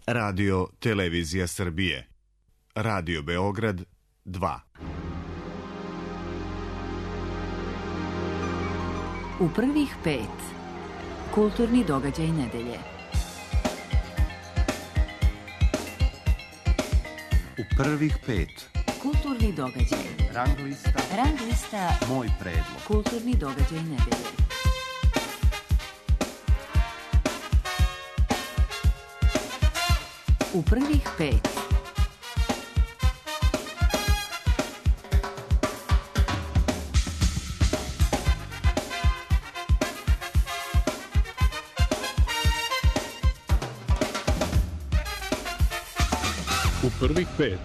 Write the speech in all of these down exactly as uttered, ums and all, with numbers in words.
Radio Televizija Srbije. Radio Beograd dva. U prvih pet. Kulturni događaj nedelje. U prvih pet. Kulturni događaj. Rang lista. Rang lista. Moj predlog. Kulturni događaj nedelje. U prvih pet. U prvih pet.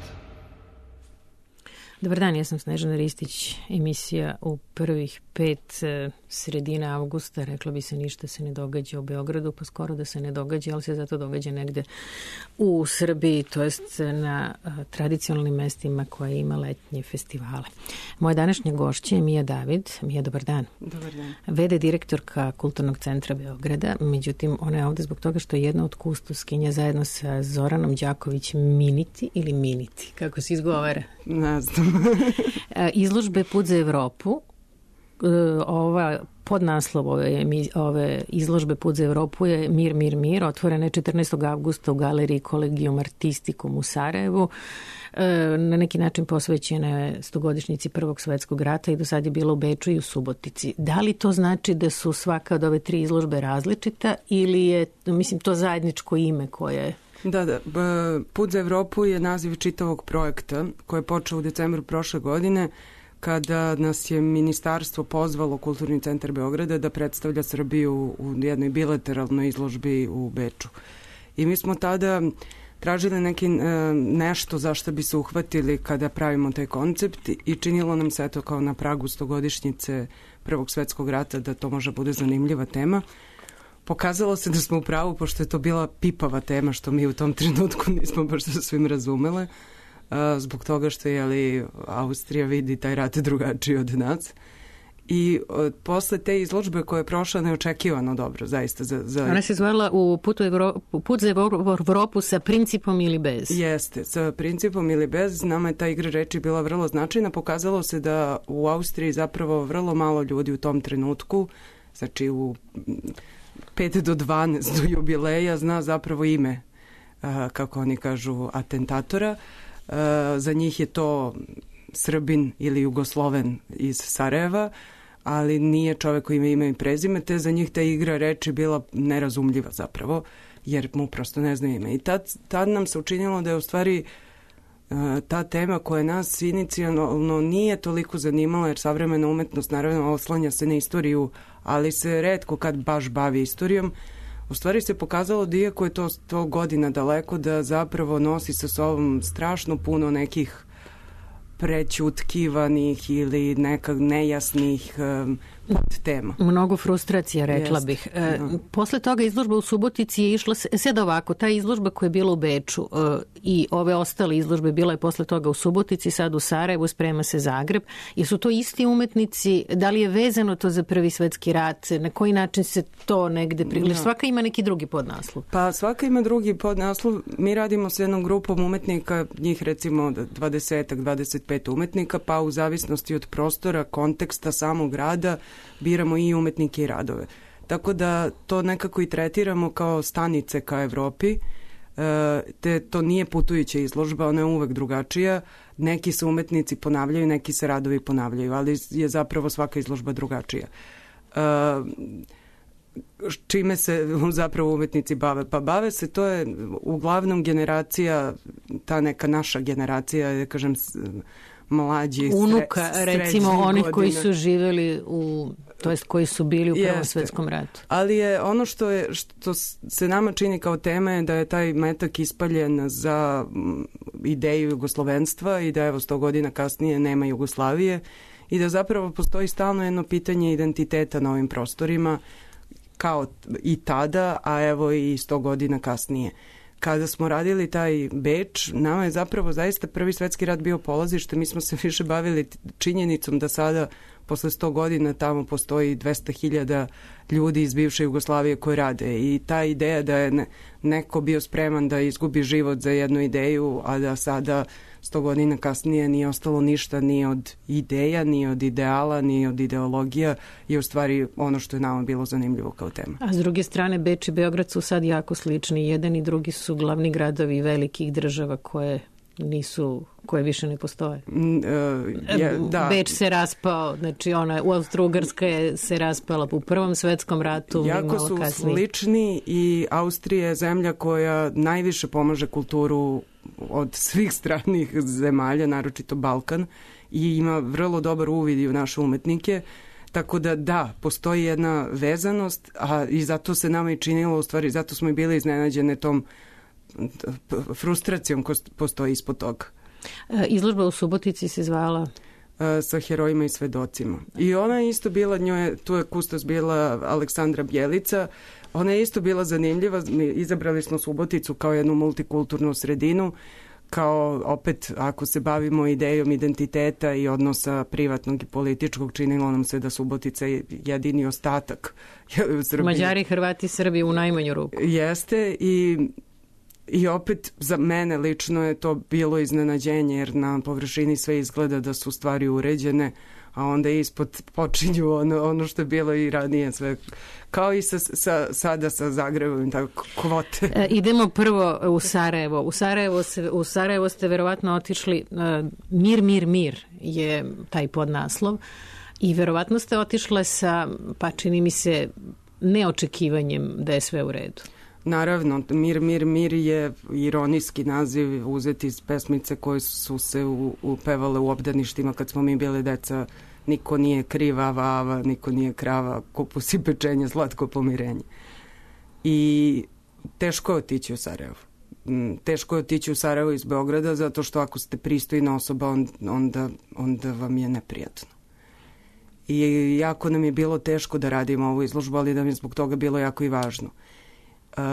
Dobar dan, ja sam Snežana Ristić, emisija U prvih pet, sredina avgusta, reklo bi se ništa se ne događa u Beogradu, pa skoro da se ne događa, ali se zato događa negde u Srbiji, to jest na tradicionalnim mestima koje ima letnje festivale. Moja današnja gošća je Mija David. Mija, dobar dan. Dobar dan. ve de direktorka Kulturnog centra Beograda, međutim ona je ovde zbog toga što je jedna od kustoskinja zajedno sa Zoranom Đaković Miniti ili Miniti, kako se izgovara? Ne znam. Izložbe Put za Evropu. Ova podnaslov ove, ove izložbe Put za Evropu je Mir, mir, mir, otvorena je četrnaestog avgusta u galeriji Collegium Artisticum u Sarajevu. Na neki način posvećena je stogodišnjici Prvog svetskog rata i do sad je bila u Beču i u Subotici. Da li to znači da su svaka od ove tri izložbe različita ili je, mislim, to zajedničko ime koje... Da, da. Put za Evropu je naziv čitavog projekta koji je počeo u decembru prošle godine kada nas je ministarstvo pozvalo Kulturni centar Beograda da predstavlja Srbiju u jednoj bilateralnoj izložbi u Beču. I mi smo tada tražili neki, nešto za što bi se uhvatili kada pravimo taj koncept i činilo nam se to kao na pragu stogodišnjice Prvog svetskog rata da to može bude zanimljiva tema. Pokazalo se da smo u pravu, pošto je to bila pipava tema, što mi u tom trenutku nismo baš sa svim razumele, zbog toga što je li Austrija vidi taj rat drugačiji od nas. I od, posle te izložbe koja je prošla neočekivano dobro, zaista. Za, za... Ona se zvala u putu Evropu, Put za Evropu sa principom ili bez? Jeste, sa principom ili bez. Nama je ta igra reči bila vrlo značajna. Pokazalo se da u Austriji zapravo vrlo malo ljudi u tom trenutku, znači u pet do dvanaest do jubileja zna zapravo ime, kako oni kažu, atentatora. Za njih je to Srbin ili Jugosloven iz Sarajeva, ali nije čovek koji ima ime i prezime, te za njih ta igra reči bila nerazumljiva zapravo, jer mu prosto ne zna ime. I tad, tad nam se učinilo da je u stvari ta tema koja nas inicijalno nije toliko zanimala, jer savremena umetnost naravno oslanja se na istoriju, ali se retko kad baš bavi istorijom. U stvari se pokazalo da iako je to sto godina daleko, da zapravo nosi sa sobom strašno puno nekih prećutkivanih ili nekak nejasnih um, tema. Mnogo frustracija, rekla Jest. bih. E, no. Posle toga izložba u Subotici je išla, sad ovako, ta izložba koja je bila u Beču e, i ove ostale izložbe bila je posle toga u Subotici, sad u Sarajevu, sprema se Zagreb. Jesu to isti umetnici? Da li je vezano to za Prvi svetski rat? Na koji način se to negde prigleda? No. Svaka ima neki drugi podnaslov. Pa svaka ima drugi podnaslov. Mi radimo s jednom grupom umetnika, njih recimo dvadeset, dvadeset pet umetnika, pa u zavisnosti od prostora, konteksta samog rada, biramo i umetnike i radove. Tako da to nekako i tretiramo kao stanice ka Evropi, te to nije putujuća izložba, ona je uvek drugačija. Neki se umetnici ponavljaju, neki se radovi ponavljaju, ali je zapravo svaka izložba drugačija. Čime se zapravo umetnici bave? Pa bave se, to je uglavnom generacija, ta neka naša generacija, da kažem, mlađi, unuka, sre, recimo onih godina. Koji su živjeli u, to jest koji su bili u Prvom Jeste. svetskom ratu. Ali je ono što je što se nama čini kao tema je da je taj metak ispaljen za ideju jugoslovenstva i da evo sto godina kasnije nema Jugoslavije i da zapravo postoji stalno jedno pitanje identiteta na ovim prostorima kao i tada, a evo i sto godina kasnije. Kada smo radili taj Beč, nama je zapravo zaista Prvi svetski rat bio polazište. Mi smo se više bavili činjenicom da sada posle sto godina tamo postoji dvesta hiljada ljudi iz bivše Jugoslavije koji rade i ta ideja da je neko bio spreman da izgubi život za jednu ideju, a da sada sto godina kasnije nije ostalo ništa ni od ideja, ni od ideala, ni od ideologija, je u stvari ono što je nama bilo zanimljivo kao tema. A s druge strane, Beč i Beograd su sad jako slični. Jedan i drugi su glavni gradovi velikih država koje nisu, koje više ne postoje. Mm, uh, je, da. Beč se raspao, znači ona, u Austro-Ugarska je se raspala u Prvom svetskom ratu. Jako su kasnije slični i Austrija je zemlja koja najviše pomaže kulturu od svih stranih zemalja, naročito Balkan, i ima vrlo dobar uvid i u naše umetnike, tako da da, postoji jedna vezanost, a i zato se nama i činilo, u stvari, zato smo i bili iznenađene tom frustracijom koja postoji ispod toga. Izložba u Subotici se zvala sa herojima i svedocima. I ona je isto bila, njoj, tu je kustos bila Aleksandra Bjelica, ona je isto bila zanimljiva, mi izabrali smo Suboticu kao jednu multikulturnu sredinu, kao opet ako se bavimo idejom identiteta i odnosa privatnog i političkog, činilo nam se da Subotica je jedini ostatak Srbije. Mađari, Hrvati, Srbi u najmanju ruku. Jeste i I opet za mene lično je to bilo iznenađenje, jer na površini sve izgleda da su stvari uređene, a onda ispod počinju ono, ono što je bilo i ranije sve. Kao i sa, sa, sada sa Zagrebom, tako kvote. E, idemo prvo u Sarajevo. U Sarajevo, se, u Sarajevo ste verovatno otišli, uh, Mir, mir, mir je taj podnaslov, i verovatno ste otišle sa, pa čini mi se, neočekivanjem da je sve u redu. Naravno, Mir, mir, mir je ironijski naziv uzet iz pesmice koje su se u, upevale u obdaništima kad smo mi bile deca. Niko nije kriva, vava, niko nije krava, kupus i pečenje, slatko pomirenje. I teško je otići u Sarajevo. Teško je otići u Sarajevo iz Beograda, zato što ako ste pristojna osoba, onda, onda vam je neprijatno. I jako nam je bilo teško da radimo ovu izložbu, ali da mi je zbog toga bilo jako i važno. Uh,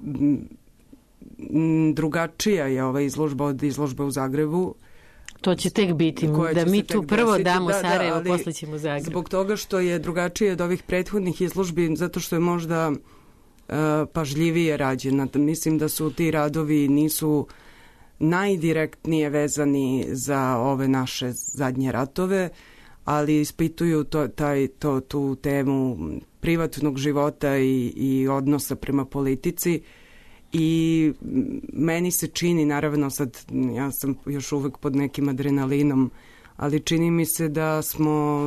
drugačija je ova izložba od izložbe u Zagrebu. To će tek biti, da mi tu prvo desiti, damo da, Sarajevo, da, posle ćemo Zagreb. Zbog toga što je drugačije od ovih prethodnih izložbi, zato što je možda uh, pažljivije rađena. Mislim da su ti radovi nisu najdirektnije vezani za ove naše zadnje ratove, ali ispituju to, taj, to, tu temu privatnog života i, i odnosa prema politici. I meni se čini, naravno sad ja sam još uvek pod nekim adrenalinom, ali čini mi se da smo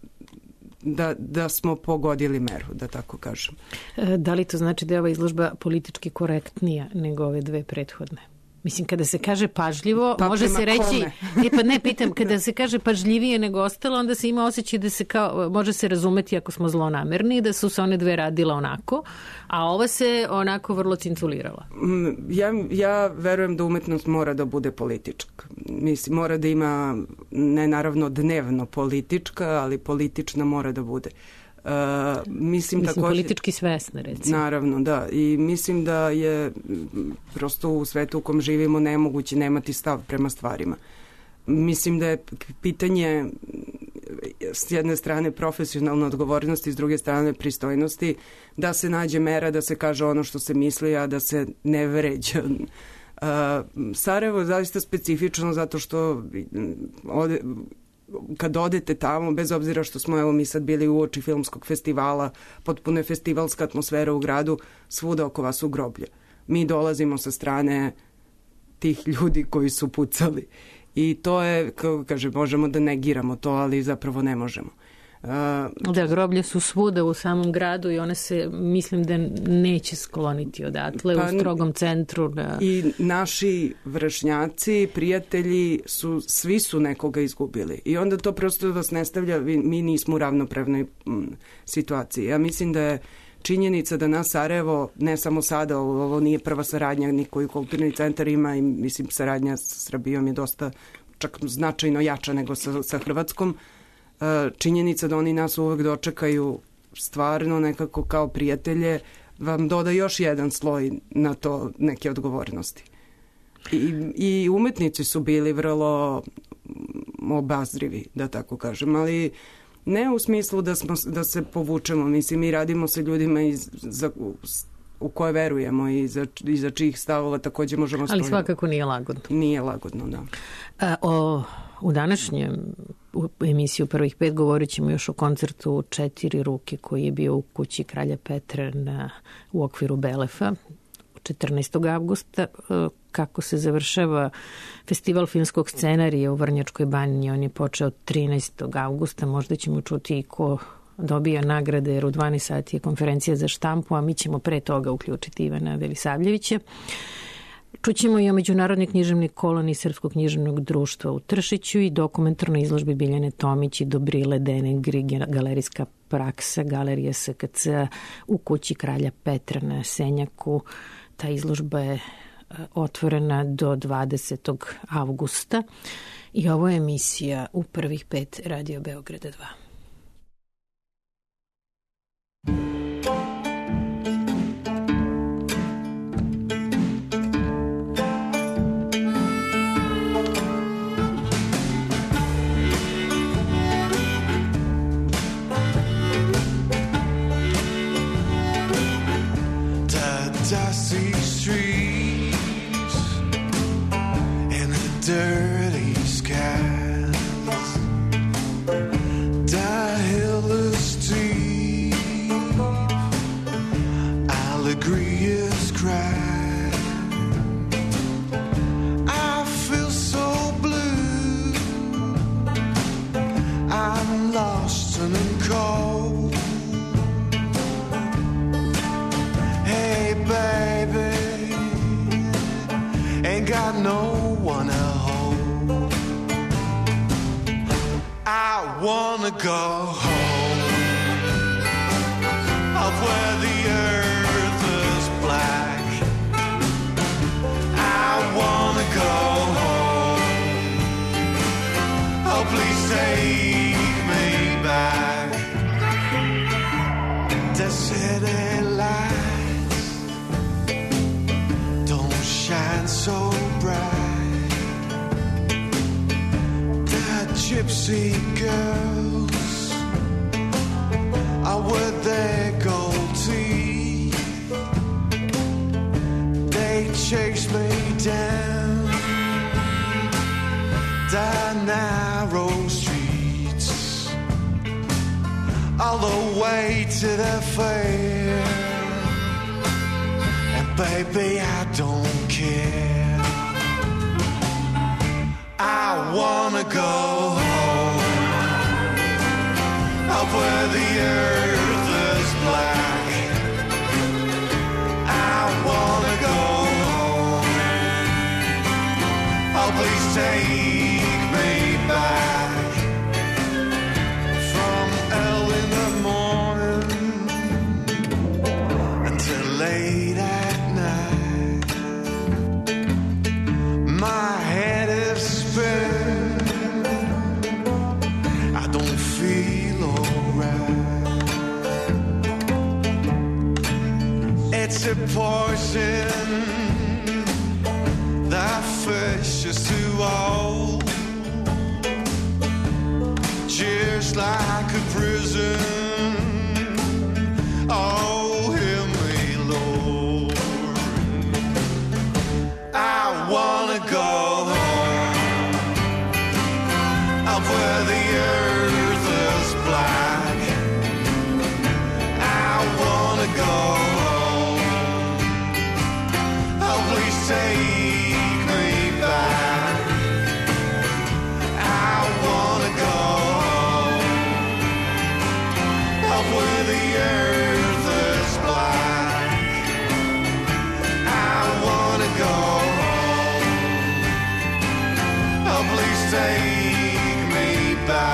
da, da smo pogodili meru, da tako kažem. Da li to znači da je ova izložba politički korektnija nego ove dve prethodne? Mislim, kada se kaže pažljivo, pa može se reći, e pa ne, pitam, kada se kaže pažljivije nego ostalo, onda se ima osjećaj da se kao, može se razumeti ako smo zlonamerni, da su se one dve radila onako, a ova se onako vrlo cinculirala. Ja, ja verujem da umetnost mora da bude politička. Mislim, mora da ima, ne naravno dnevno politička, ali politična mora da bude. Uh, mislim, mislim također, politički svesna, recimo. Naravno, da. I mislim da je prosto u svetu u kom živimo nemoguće nemati stav prema stvarima. Mislim da je pitanje s jedne strane profesionalne odgovornosti, s druge strane pristojnosti, da se nađe mera, da se kaže ono što se misli, a da se ne vređa. Uh, Sarajevo je zaista specifično zato što ovde, kad odete tamo, bez obzira što smo, evo mi sad bili u oči filmskog festivala, potpuno je festivalska atmosfera u gradu, svuda oko vas u groblje. Mi dolazimo sa strane tih ljudi koji su pucali. I to je, kako kaže, možemo da negiramo to, ali zapravo ne možemo. Uh, da, groblje su svuda u samom gradu i one se, mislim da neće skloniti odatle, pa, u strogom centru. Da... I naši vršnjaci, prijatelji, su, svi su nekoga izgubili. I onda to prosto vas ne stavlja, mi nismo u ravnopravnoj m, situaciji. Ja mislim da je činjenica da nas Sarajevo, ne samo sada, ovo nije prva saradnja, nikoju kulturni centar ima i mislim saradnja sa Srbijom je dosta čak značajno jača nego sa, sa Hrvatskom. Činjenica da oni nas uvek dočekaju stvarno nekako kao prijatelje vam doda još jedan sloj na to neke odgovornosti. I, i umetnici su bili vrlo obazrivi, da tako kažem, ali Ne u smislu da, smo, da se povučemo, mislim, mi radimo sa ljudima iz, za, u koje verujemo i za, i za čijih stavova takođe možemo stojiti. Ali svakako nije lagodno. Nije lagodno, da. A, o, u današnjem u emisiju Prvih pet govorit ćemo još o koncertu Četiri ruke koji je bio u kući Kralja Petra na, u okviru Belefa četrnaestog avgusta. Kako se završava festival filmskog scenarija u Vrnjačkoj banji, on je počeo trinaestog avgusta, možda ćemo čuti i ko dobija nagrade, jer u dvanaest sati je konferencija za štampu, a mi ćemo pre toga uključiti Ivana Velisavljevića. Čućemo i o međunarodnoj književnoj koloniji Srpskog književnog društva u Tršiću i dokumentarnoj izložbi Biljane Tomić i Dobrile Denegri, galerijska praksa Galerije S K C u kući Kralja Petra na Senjaku. Ta izložba je otvorena do dvadesetog avgusta i ovo je emisija u Prvih pet Radio Beograda dva. Dirty skies, die hill steep, Allegria's cry. I feel so blue, I'm lost and I'm cold. Hey baby, ain't got no one else. I wanna go home, up where the earth is black. I wanna go home, oh please take me back. The city lights don't shine so bright. Gypsy girls are with their gold teeth. They chase me down the narrow streets, all the way to the fair. And baby, I don't care. I wanna go home, up where the earth is black. I wanna go home, oh please take me back. From early in the morning until late at night, my head is spinning, I don't feel alright. It's a poison, that fish is too old, just like a prison. Oh, hear me, Lord. I wanna go home, up where the earth is black. I wanna go home, oh please take me back. I wanna go home, up where the earth is black. I wanna go home, oh please take me back.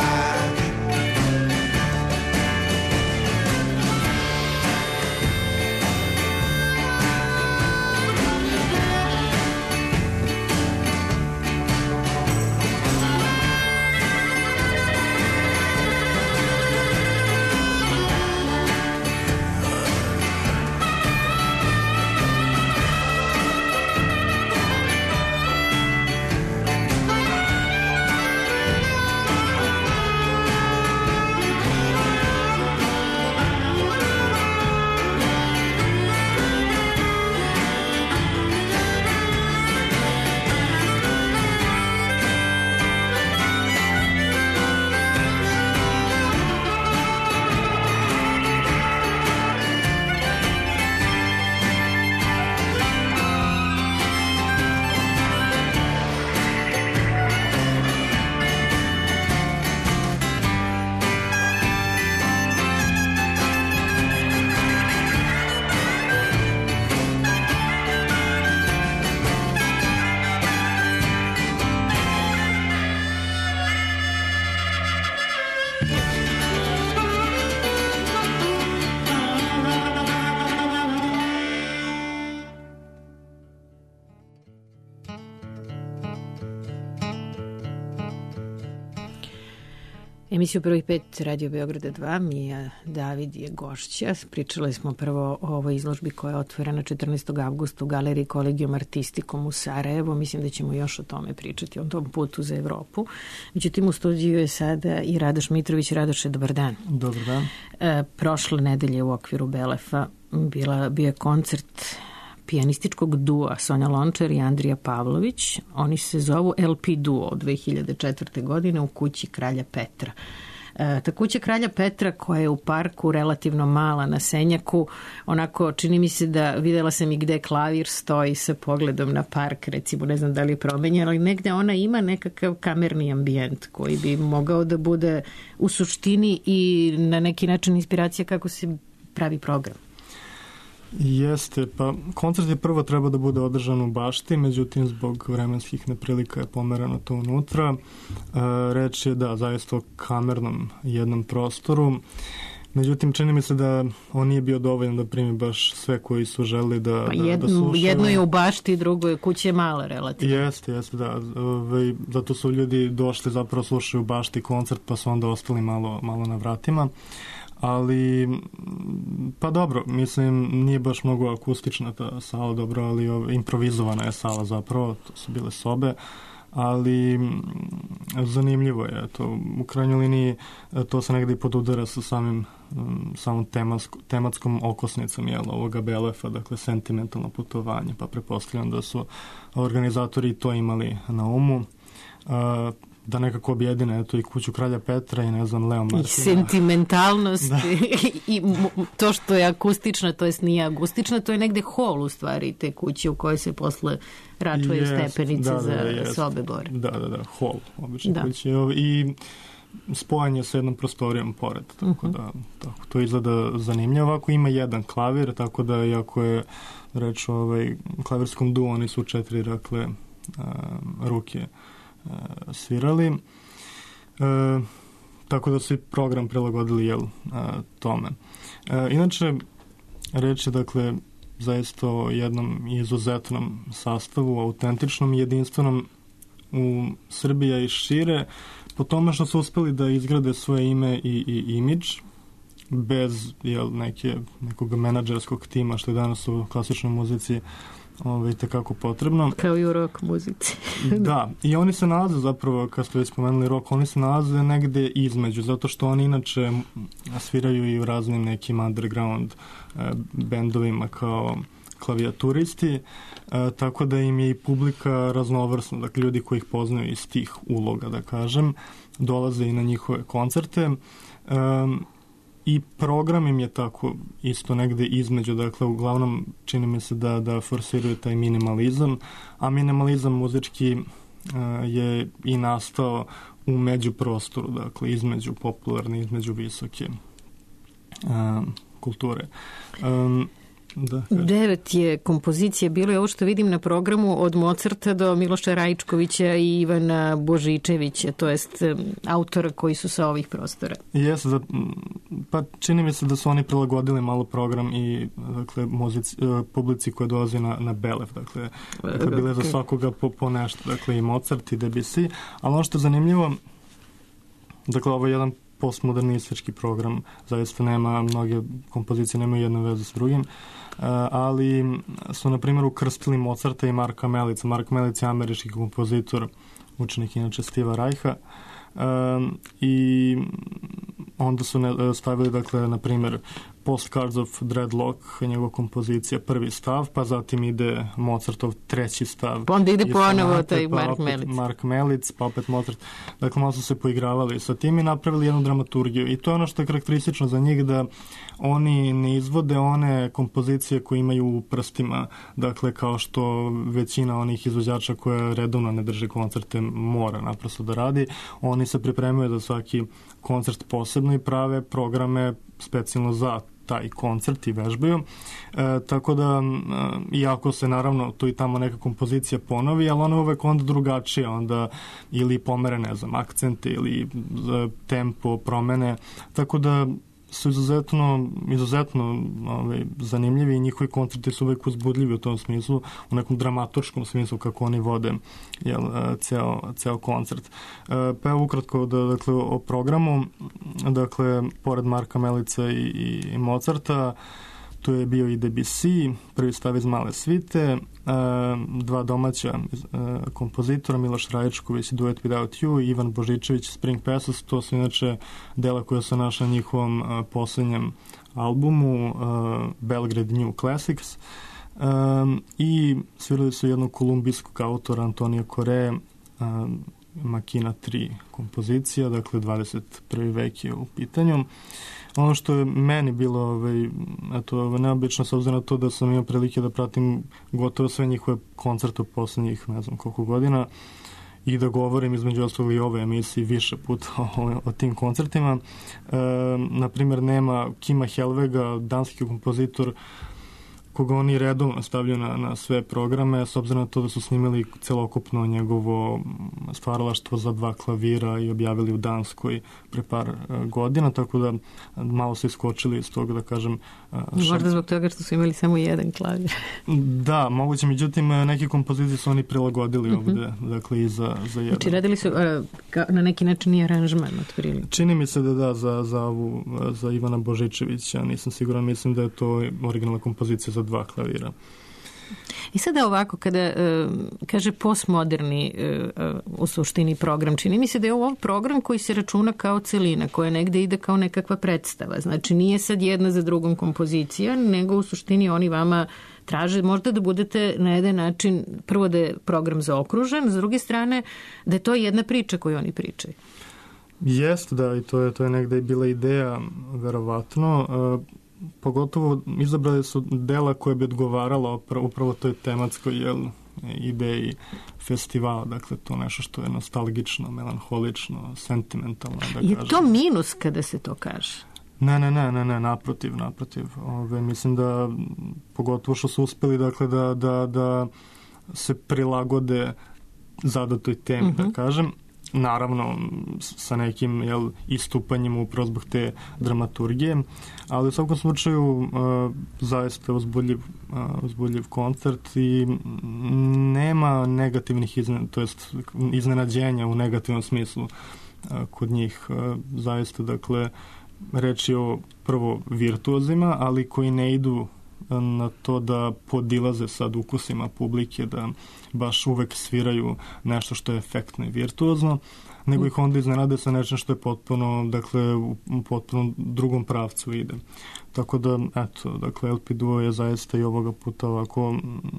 Emisiju Prvih pet Radio Beograda dva, Mija David je gošća. Pričali smo prvo o ovoj izložbi koja je otvorena četrnaestog avgusta u galeriji Collegium Artisticum u Sarajevo. Mislim da ćemo još o tome pričati, o tom putu za Evropu. Međutim, u studiju je sada i Radoš Mitrović. Radoše, dobar dan. Dobar dan. E, prošle nedelje u okviru Belefa bila, bio je koncert pijanističkog dua Sonja Lončar i Andrija Pavlović. Oni se zovu L P Duo od dve hiljade četvrte. godine u kući Kralja Petra. E, ta kuća Kralja Petra koja je u parku relativno mala na Senjaku, onako čini mi se da videla sam i gde klavir stoji sa pogledom na park, recimo ne znam da li je promenjeno, ali negde ona ima nekakav kamerni ambijent koji bi mogao da bude u suštini i na neki način inspiracija kako se pravi program. Jeste, pa koncert je prvo treba da bude održan u bašti, međutim zbog vremenskih neprilika je pomerano to unutra. E, reč je da zaista o kamernom jednom prostoru. Međutim, čini mi se da on nije bio dovoljan da primi baš sve koji su želeli da, pa jedno, da, da slušaju. Jedno je u bašti, drugo je kuće mala relativno. Jeste, jeste, da. Ove, zato su ljudi došli zapravo slušaju u bašti koncert, pa su onda ostali malo, malo na vratima. Ali, pa dobro, mislim, nije baš mnogo akustična ta sala, dobro, ali ove, improvizovana je sala zapravo, to su bile sobe, ali zanimljivo je, to u krajnjoj liniji to se negdje i podudara sa samim, samom tematsko, tematskom okosnicom jel, ovoga Belefa, dakle sentimentalno putovanje, pa pretpostavljam da su organizatori to imali na umu. Uh, da nekako objedine eto i kuću Kralja Petra i ne znam Leo Martina. I sentimentalnost i to što je akustična, to jest nije akustična, to je negde hol u stvari te kuće u kojoj se posle račvaju yes, stepenice da, da, za yes. sobe gore. Da, da, da, hol obično da. Kuće i spojanje sa jednom prostorijom pored, tako uh-huh. da tako, to izgleda zanimljivo. Ovako ima jedan klavir, tako da iako je reč o ovaj, klavirskom duo, oni su četiri dakle, uh, ruke svirali. E, tako da su i program prilagodili jel, a, tome. E, inače, reč je dakle zaista o jednom izuzetnom sastavu, autentičnom i jedinstvenom u Srbiji i šire, po tome što su uspeli da izgrade svoje ime i, i imidž bez jel, neke, nekog menadžerskog tima, što je danas u klasičnoj muzici Ovo je tekako potrebno. Kao i u rock muzici. Da, i oni se nalaze zapravo, kad ste već spomenuli rock, oni se nalaze negde između, zato što oni inače sviraju i u raznim nekim underground e, bendovima kao klavijaturisti, e, tako da im je i publika raznovrsna, dakle ljudi koji ih poznaju iz tih uloga, da kažem, dolaze i na njihove koncerte. E, I program im je tako isto negde između, dakle uglavnom čini mi se da, da forsiraju taj minimalizam, a minimalizam muzički uh, je i nastao u međuprostoru, dakle između popularne, između visoke uh, kulture. Um, Da, Devet je kompozicije bilo je ovo što vidim na programu od Mozarta do Miloša Raičkovića i Ivana Božičevića, to jest autora koji su sa ovih prostora. Jes, da, pa čini mi se da su oni prilagodili malo program i dakle, muzici, publici koja dolazi na, na Belef, dakle, dakle bile za svakoga po, po nešto, dakle i Mozart i Debussy, ali ono što je zanimljivo, dakle ovo je jedan postmodernistički program, zaista nema, mnoge kompozicije nemaju jednu vezu s drugim, uh, ali su, na primjer, ukrstili Mozarta i Marka Melica. Mark Melic je američki kompozitor, učenik inače Steva Reicha, uh, i onda su ne, stavili, dakle, na primjer, Postcards of Dreadlock, njegova kompozicija, prvi stav, pa zatim ide Mozartov treći stav. Pa onda ide ponovo taj pa Mark Melic. Mark Melic, pa opet Mozart. Dakle, malo su se poigravali sa tim i napravili jednu dramaturgiju. I to je ono što je karakteristično za njih, da oni ne izvode one kompozicije koje imaju u prstima, dakle, kao što većina onih izvođača koja redovno ne drže koncerte mora naprosto da radi. Oni se pripremaju za svaki koncert posebno i prave programe specijalno za taj koncert i vežbaju. E, tako da, e, iako se naravno tu i tamo neka kompozicija ponovi, ali ona je uvek onda drugačija, onda ili pomere, ne znam, akcente ili e, tempo promene, tako da su izuzetno, izuzetno ovaj, zanimljivi i njihovi koncerti su uvek uzbudljivi u tom smislu, u nekom dramaturškom smislu kako oni vode jel, ceo, ceo koncert. Pa evo ukratko da, dakle, o programu, dakle, pored Marka Melica i, i Mozarta, tu je bio i Debussy, prvi stav iz Male svite, dva domaća kompozitora, Miloš Rajičković, Duet Without You, i Ivan Božičević, Spring Passes, to su inače dela koja su našla na njihovom poslednjem albumu, Belgrade New Classics, i svirali su jednog kolumbijskog autora, Antonija Correa, Makina tri kompozicija, dakle dvadeset prvi vek je u pitanju. Ono što je meni bilo ovaj, eto, neobično, s obzirom na to da sam imao prilike da pratim gotovo sve njihove koncerte u poslednjih ne znam koliko godina i da govorim između ostalog i ove emisiji više puta o, o tim koncertima. E, naprimjer, nema Kima Helvega, danski kompozitor, koga oni redovno stavljaju na, na sve programe, s obzirom na to da su snimili celokupno njegovo stvaralaštvo za dva klavira i objavili u Danskoj pre par uh, godina, tako da malo se iskočili iz toga, da kažem... Uh, Možda zbog toga što su imali samo jedan klavir. Da, moguće, međutim, neke kompozicije su oni prilagodili mm-hmm. ovde, dakle, i za, za jedan. Znači, radili su uh, ka, na neki način i aranžman otvorili. Čini mi se da da, za, za, ovu, za Ivana Božičevića, nisam siguran, mislim da je to originalna kompozicija za dva klavira. I sada ovako, kada uh, kaže postmoderni uh, u suštini program, čini mi se da je ovo program koji se računa kao celina, koja negde ide kao nekakva predstava. Znači, nije sad jedna za drugom kompozicija, nego u suštini oni vama traže možda da budete na jedan način, prvo da je program zaokružen, s druge strane da je to jedna priča koju oni pričaju. Jeste, da, i to je, to je negde i bila ideja, verovatno. Uh, Pogotovo izabrali su dela koje bi odgovarala upravo toj tematskoj jel, ideji festivala, dakle to nešto što je nostalgično, melanholično, sentimentalno. Da je kažem. To minus kada se to kaže? Ne, ne, ne, ne, ne, naprotiv, naprotiv. Ove, mislim da pogotovo što su uspeli dakle, da, da, da se prilagode zadatoj temi, mm-hmm. da kažem. Naravno, sa nekim jel, istupanjem upravo zbog te dramaturgije, ali u svakom slučaju uh, zaista uzbudljiv, uh, uzbudljiv koncert i nema negativnih iznen, to jest iznenađenja u negativnom smislu uh, kod njih. Uh, zaista, dakle, reč je o prvo virtuozima, ali koji ne idu na to da podilaze sad ukusima publike, da baš uvek sviraju nešto što je efektno i virtuozno, nego ih onda iznenade sa nečem što je potpuno, dakle, u potpuno drugom pravcu ide. Tako da, eto, dakle, el pe Duo je zaista i ovoga puta ovako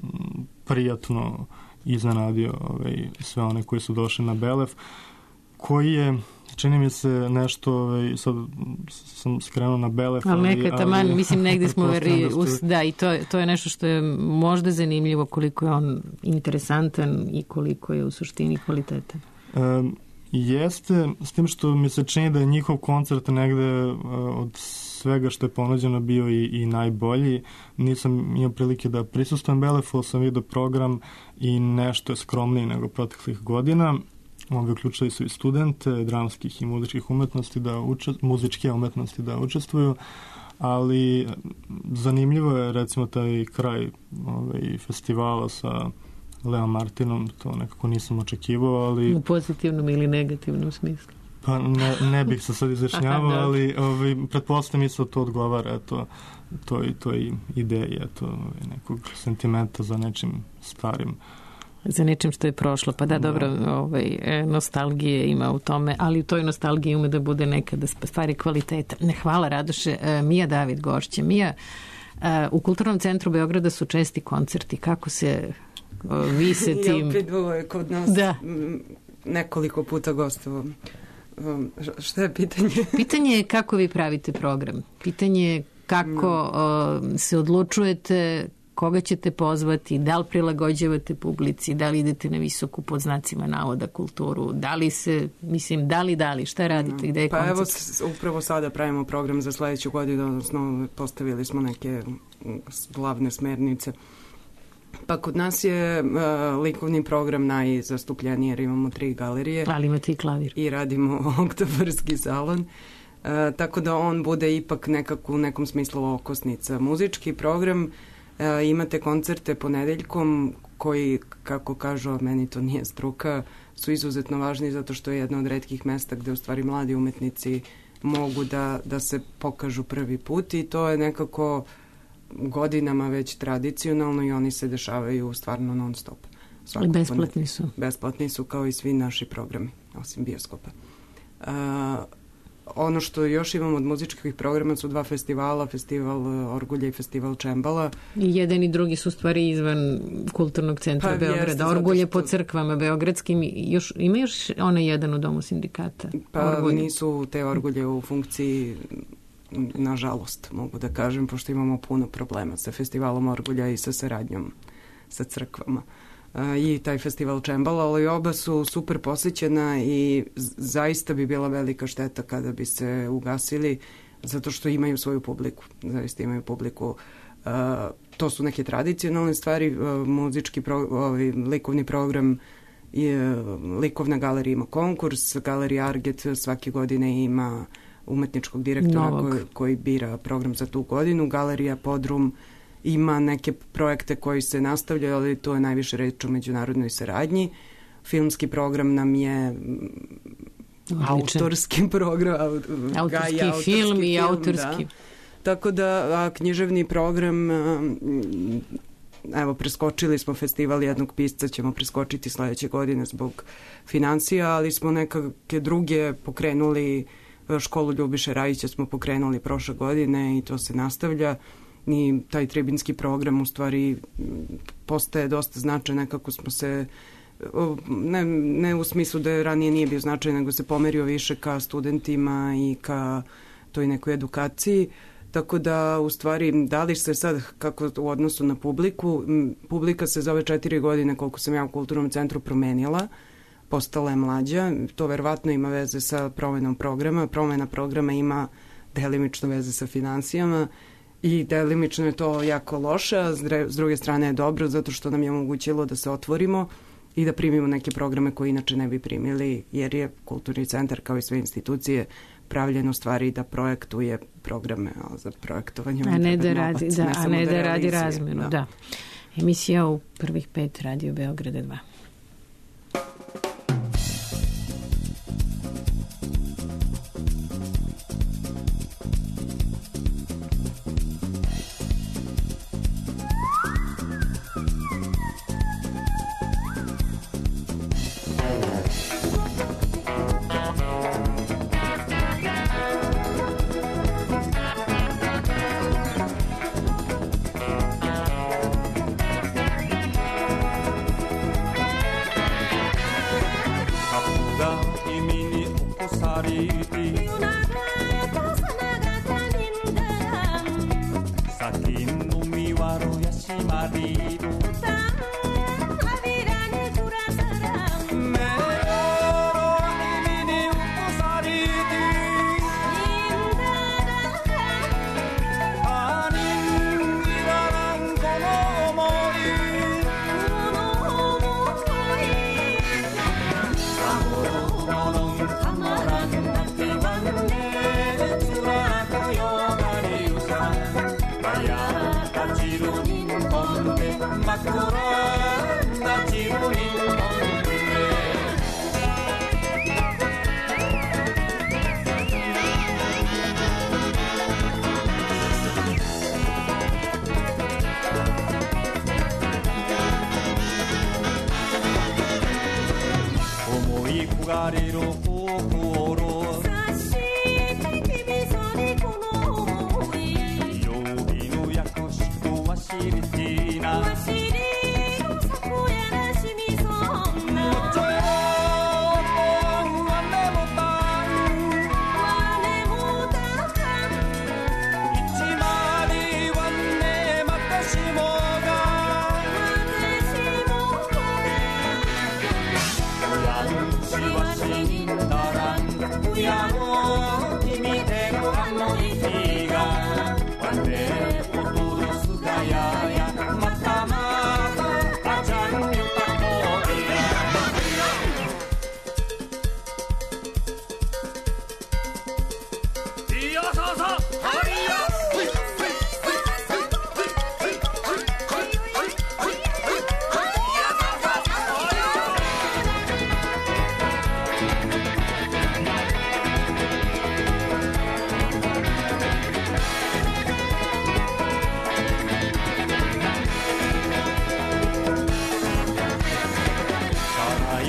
prijatno iznenadio ovaj, sve one koji su došli na Belef, koji je, čini mi se nešto, ovaj, sad sam skrenuo na Belef. Ali neka taman, mislim, negde smo veri, da, ste... da, i to, to je nešto što je možda zanimljivo, koliko je on interesantan i koliko je u suštini kvalitetan. Um, jeste, s tim što mi se čini da je njihov koncert negde uh, od svega što je ponuđeno bio i, i najbolji. Nisam imao prilike da prisustujem Belefu, sam vidio program i nešto je skromniji nego proteklih godina. Ovi uključili su i studente dramskih i muzičkih umetnosti da učest, muzičke umetnosti da učestvuju, ali zanimljivo je recimo taj kraj ovaj, festivala sa Leom Martinom, to nekako nisam očekivao, ali... U pozitivnom ili negativnom smislu? Pa ne, ne bih se sad izjašnjavao, ali ovaj, pretpostavljam isto to odgovara, eto, to i to i ideje, eto, nekog sentimenta za nečim starim. Za nečim što je prošlo, pa da, dobro, ovaj, nostalgije ima u tome, ali u toj nostalgiji ume da bude nekada stvari kvaliteta. Ne, hvala Radoše. Mija David gošće. Mija, u Kulturnom centru Beograda su česti koncerti. Kako se vi se tim... Ja priduo je kod nas da. nekoliko puta gostovo. Šta je pitanje? Pitanje je kako vi pravite program. Pitanje je kako mm. se odlučujete koga ćete pozvati, da li prilagođavate publici, da li idete na visoku pod znacima navoda kulturu, da li se, mislim, da li, da li, šta radite, gde je pa koncept? Pa evo, upravo sada pravimo program za sledeću godinu, odnosno postavili smo neke glavne smernice. Pa kod nas je uh, likovni program najzastupljeniji jer imamo tri galerije. Ali imate i klavir. I radimo oktobarski salon. E, tako da on bude ipak nekako u nekom smislu okosnica. Muzički program, e, imate koncerte ponedeljkom koji, kako kažu, a meni to nije struka, su izuzetno važni zato što je jedno od retkih mesta gde u stvari mladi umetnici mogu da, da se pokažu prvi put i to je nekako godinama već tradicionalno i oni se dešavaju stvarno non stop. I besplatni su. Besplatni su kao i svi naši programi, osim bioskopa. Uh, ono što još imamo od muzičkih programa su dva festivala, festival Orgulja i festival Čembala. I jedan i drugi su stvari izvan kulturnog centra pa, Beograda. Jeste, Orgulje što... po crkvama beogradskim. Još, ima još onaj jedan u domu sindikata? Pa Orgulje. Nisu te Orgulje u funkciji, nažalost, mogu da kažem, pošto imamo puno problema sa festivalom Orgulja i sa saradnjom sa crkvama. I taj festival Čembala, ali oba su super posećena i zaista bi bila velika šteta kada bi se ugasili, zato što imaju svoju publiku, zaista imaju publiku. Uh, to su neke tradicionalne stvari, uh, muzički pro, ovaj, likovni program, je, likovna galerija ima konkurs, galerija Arget svake godine ima umetničkog direktora koji, koji bira program za tu godinu, galerija Podrum ima neke projekte koji se nastavljaju, ali to je najviše reč o međunarodnoj saradnji. Filmski program nam je Odličan. autorski program. Autorski, autorski film, film i film, autorski. Da. Tako da a, književni program, a, evo, preskočili smo festival jednog pisca, ćemo preskočiti sledeće godine zbog financija, ali smo nekake druge pokrenuli, školu Ljubiše Rajića smo pokrenuli prošle godine i to se nastavlja. I taj tribinski program u stvari postaje dosta značajan, nekako smo se, ne, ne u smislu da je ranije nije bio značajan, nego se pomerio više ka studentima i ka toj nekoj edukaciji, tako da u stvari da li se sad kako u odnosu na publiku, publika se za ove četiri godine koliko sam ja u kulturnom centru promenila, postala je mlađa, to verovatno ima veze sa promenom programa, promena programa ima delimično veze sa finansijama, i delimično je to jako loše, a s druge strane je dobro zato što nam je omogućilo da se otvorimo i da primimo neke programe koje inače ne bi primili, jer je kulturni centar kao i sve institucije pravljen u stvari da projektuje programe za projektovanje. A ne da radi, da, a ne da, da radi razmenu. Da. Da. Emisija u prvih pet Radio Beograda dva.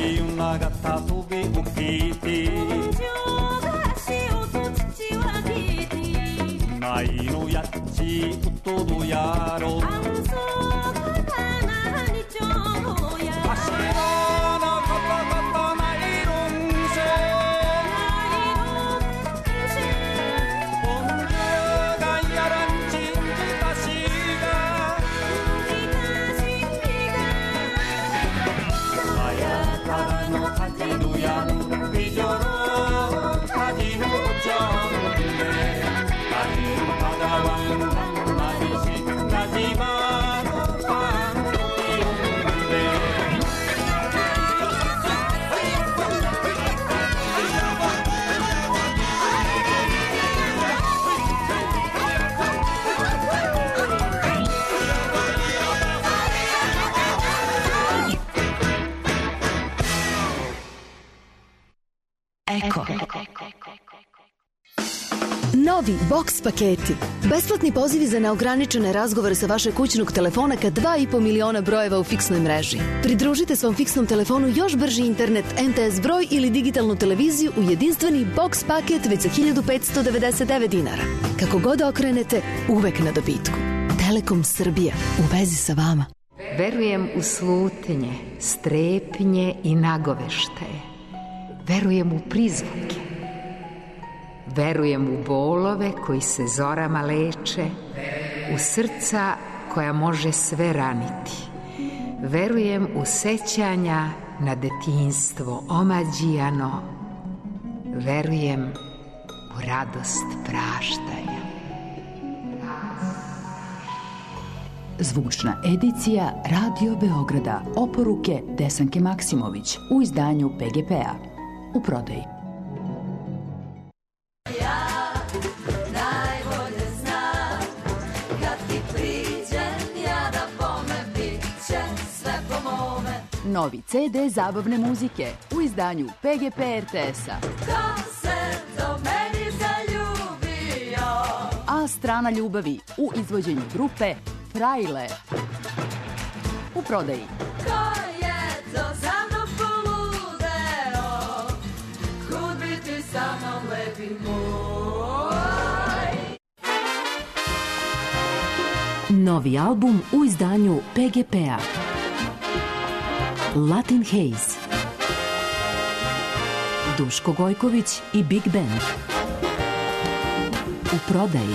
い馬が飛び起きて舞のやっちとどやろ Eko. Novi Box paketi. Besplatni pozivi za neograničene razgovore sa vašeg kućnog telefona ka dva i po miliona brojeva u fiksnoj mreži. Pridružite svom fiksnom telefonu još brži internet, M T S broj ili digitalnu televiziju u jedinstveni Box paket već za hiljadu petsto devedeset devet dinara. Kako god okrenete, uvek na dobitku. Telekom Srbija, u vezi sa vama. Verujem u slutnje, strepnje i nagoveštaje. Verujem u prizvuke. Verujem u bolove koji se zorama leče, u srca koja može sve raniti. Verujem u sećanja na detinjstvo omađijano. Verujem u radost praštanja. Zvučna edicija Radio Beograda. Oporuke Desanke Maksimović u izdanju P G P-a. U prodaji. Ja najbolje znam kad ti priđem ja da bome bit će sve po mome. Novi C D zabavne muzike u izdanju P G P R T S-a. Ko se do meni zaljubio? A strana ljubavi u izvođenju grupe Frajle. U prodaji. Ko je to za mnom poludeo? Kud bi ti sa mnom lepi moj? Novi album u izdanju P G P-a. Latin Haze. Duško Gojković i Big Band. U prodaji.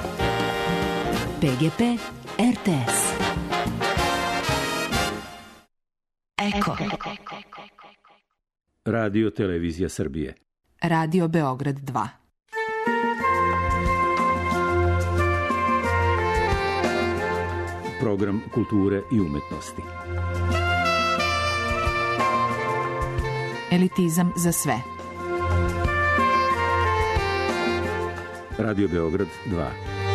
P G P R T S. Eko. Radio Televizija Srbije. Radio Beograd dva. Program kulture i umetnosti. Elitizam za sve. Radio Beograd dva.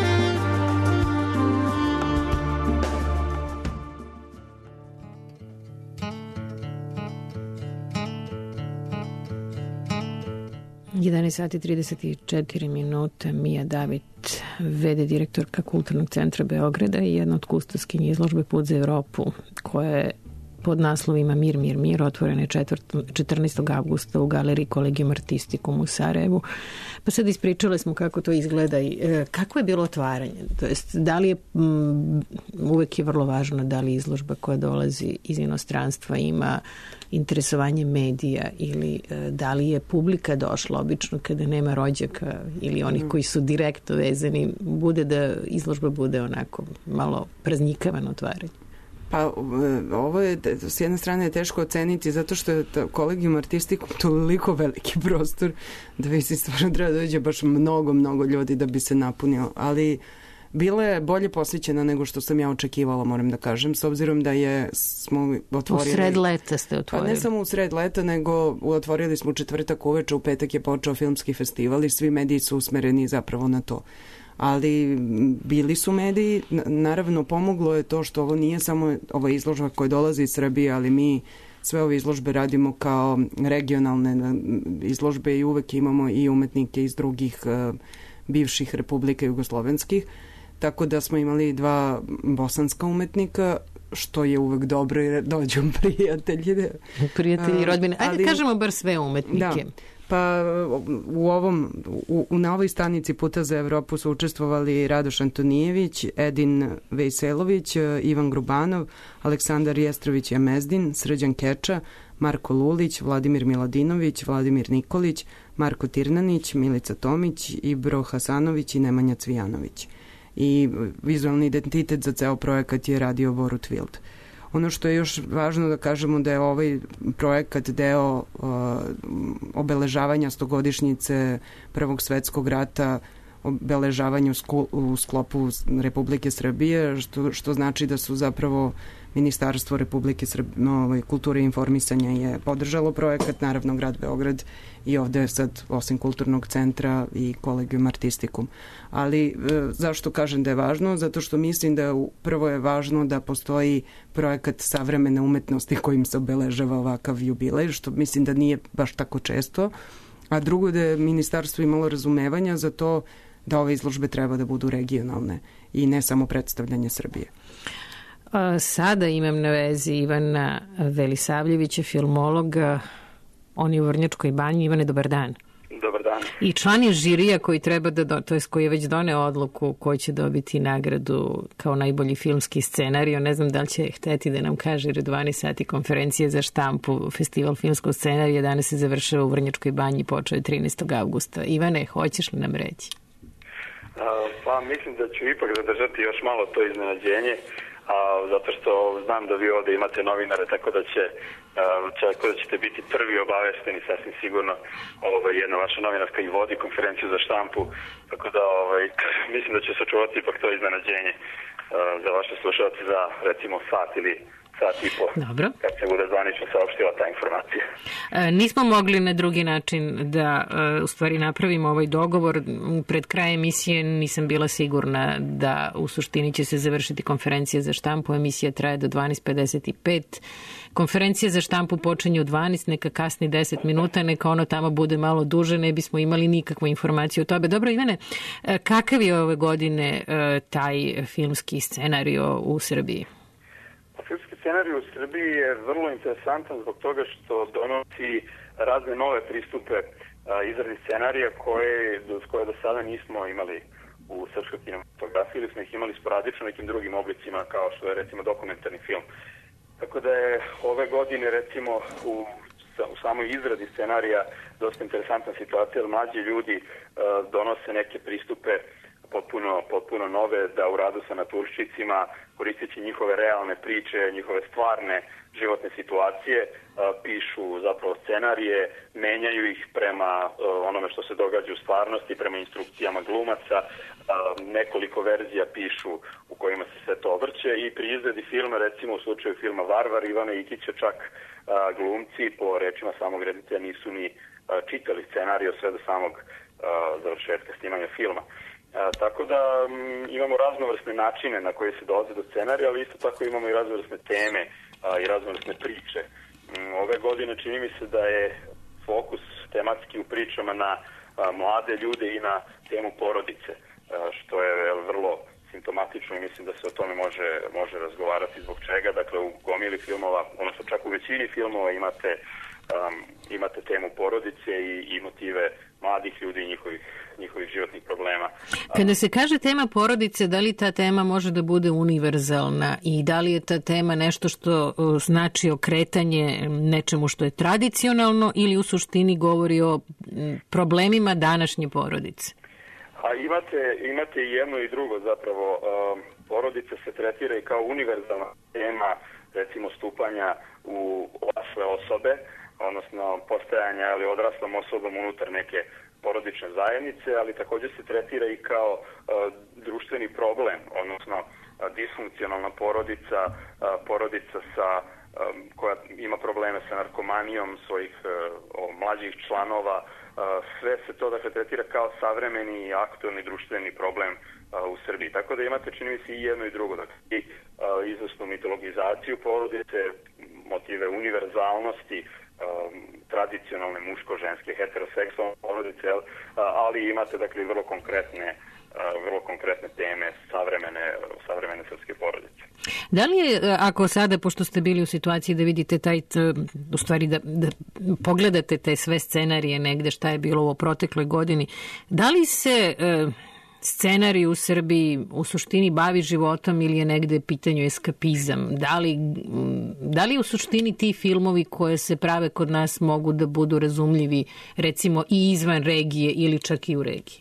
jedanaest sati trideset četiri minute. Mija David, v d direktorka Kulturnog centra Beograda i jedna od kustoskinja izložbe Put za Evropu, koja je pod naslovima Mir, mir, mir, otvorene četrnaestog avgusta u galeriji Collegium Artisticum u Sarajevu. Pa sad ispričali smo kako to izgleda i e, kako je bilo otvaranje. To jest, da li je, m, uvek je vrlo važno da li izložba koja dolazi iz inostranstva ima interesovanje medija ili e, da li je publika došla. Obično kada nema rođaka ili onih koji su direktno vezani, bude da izložba bude onako malo praznikavano otvaranje. Pa ovo je, s jedne strane je teško oceniti zato što je Collegium Artisticum toliko veliki prostor da vi si stvarno treba da dođe baš mnogo, mnogo ljudi da bi se napunio, ali bila je bolje posvećena nego što sam ja očekivala, moram da kažem, s obzirom da je smo otvorili... U sred leta ste otvorili. Pa ne samo u sred leta, nego otvorili smo u četvrtak uveče, u petak je počeo filmski festival i svi mediji su usmereni zapravo na to. Ali bili su mediji, naravno pomoglo je to što ovo nije samo ova izložba koja dolazi iz Srbije, ali mi sve ove izložbe radimo kao regionalne izložbe i uvek imamo i umetnike iz drugih uh, bivših republika jugoslovenskih, tako da smo imali dva bosanska umetnika što je uvek dobro jer dođu prijatelji. Prijatelji i rodbine. Ajde Ali, kažemo bar sve umetnike. Da. Pa u ovom, u, na ovoj stanici Puta za Evropu su učestvovali Radoš Antonijević, Edin Vejselović, Ivan Grubanov, Aleksandar Jestrović-Jamezdin, Srđan Keča, Marko Lulić, Vladimir Miladinović, Vladimir Nikolić, Marko Tirnanić, Milica Tomić, Ibro Hasanović i Nemanja Cvijanović. I vizualni identitet za ceo projekat je radio Borut Wild. Ono što je još važno da kažemo da je ovaj projekat deo uh, obeležavanja stogodišnjice Prvog svetskog rata, obeležavanju u sklopu Republike Srbije, što, što znači da su zapravo Ministarstvo Republike Srbije, no, kulture i informisanja je podržalo projekat, naravno grad Beograd i ovde je sad osim kulturnog centra i Collegium Artisticum. Ali e, zašto kažem da je važno? Zato što mislim da prvo je važno da postoji projekat savremene umetnosti kojim se obeležava ovakav jubilej, što mislim da nije baš tako često. A drugo da je ministarstvo imalo razumevanja za to da ove izložbe treba da budu regionalne i ne samo predstavljanje Srbije. Sada imam na vezi Ivana Velisavljevića, filmologa, on je u Vrnjačkoj banji. Ivane, dobar dan. Dobar dan. I član je žirija koji treba da, do, to jest koji je već doneo odluku koji će dobiti nagradu kao najbolji filmski scenarij. Ne znam da li će hteti da nam kaže, jer je dvanaest sati konferencije za štampu, festival filmskog scenarija danas se završava u Vrnjačkoj banji, počeo je trinaestog avgusta. Ivane, hoćeš li nam reći? Uh, pa mislim da ću ipak zadržati još malo to iznenađenje. A, zato što znam da vi ovde imate novinare, tako da će a, tako da ćete biti prvi obavešteni, sasvim sigurno, ovaj, jedna vaša novinarska i vodi konferenciju za štampu, tako da ovaj, mislim da će se očuvati ipak to iznenađenje a, za vaše slušalce za recimo sat ili sat i po. Dobro. Kad se bude zvanično saopštila ta informacija. E, nismo mogli na drugi način da e, u stvari napravimo ovaj dogovor. Pred krajem emisije nisam bila sigurna da u suštini će se završiti konferencija za štampu. Emisija traje do dvanaest pedeset pet. Konferencija za štampu počinje u dvanaest, neka kasni deset minuta, neka ono tamo bude malo duže, ne bismo imali nikakvu informaciju o tobe. Dobro, Ivane, kakav je ove godine e, taj filmski scenario u Srbiji? Filmski scenarij u Srbiji je vrlo interesantan zbog toga što donosi razne nove pristupe a, izradi scenarija koje, koje do sada nismo imali u srpskoj kinematografiji ili smo ih imali sporadično nekim drugim oblicima kao što je recimo dokumentarni film. Tako da je ove godine recimo u, u samoj izradi scenarija dosta interesantna situacija, jer mlađi ljudi a, donose neke pristupe potpuno, potpuno nove, da u radu sa naturščicima, koristeći njihove realne priče, njihove stvarne životne situacije, pišu zapravo scenarije, menjaju ih prema onome što se događa u stvarnosti, prema instrukcijama glumaca, nekoliko verzija pišu u kojima se sve to vrće i pri izradi filma, recimo u slučaju filma Varvar, Ivana Ikića, čak glumci po rečima samog reditelja nisu ni čitali scenariju sve do samog završetka snimanja filma. A, tako da m, imamo raznovrsne načine na koje se dolazi do scenarija, ali isto tako imamo i raznovrsne teme a, i raznovrsne priče. M, ove godine čini mi se da je fokus tematski u pričama na a, mlade ljude i na temu porodice, a, što je vrlo simptomatično i mislim da se o tome može, može razgovarati zbog čega. Dakle, u gomili filmova, odnosno čak u većini filmova imate, um, imate temu porodice i, i motive mladih ljudi i njihovih, njihovih životnih problema. Kada se kaže tema porodice, da li ta tema može da bude univerzalna i da li je ta tema nešto što znači okretanje nečemu što je tradicionalno ili u suštini govori o problemima današnje porodice? A imate, imate i jedno i drugo zapravo. Um, porodica se tretira i kao univerzalna tema, recimo stupanja u odrasle osobe, odnosno postajanja ali odraslom osobom unutar neke porodične zajednice, ali također se tretira i kao uh, društveni problem, odnosno uh, disfunkcionalna porodica, uh, porodica sa um, koja ima probleme sa narkomanijom svojih uh, mlađih članova. Uh, sve se to dakle tretira kao savremeni i aktuelni društveni problem uh, u Srbiji. Tako da imate, čini mi se, i jedno i drugo. Dakle, i uh, izvrsnu mitologizaciju porodice, motive univerzalnosti, um, tradicionalne muško-ženske heteroseksualne porodice, uh, ali imate dakle vrlo konkretne, uh, vrlo konkretne teme savremene, savremene srpske porodice. Da li je, ako sada, pošto ste bili u situaciji da vidite taj, u stvari da, da pogledate te sve scenarije negde šta je bilo u protekloj godini, da li se e, scenarij u Srbiji u suštini bavi životom ili je negde pitanju eskapizam? Da li, da li u suštini ti filmovi koje se prave kod nas mogu da budu razumljivi recimo i izvan regije ili čak i u regiji?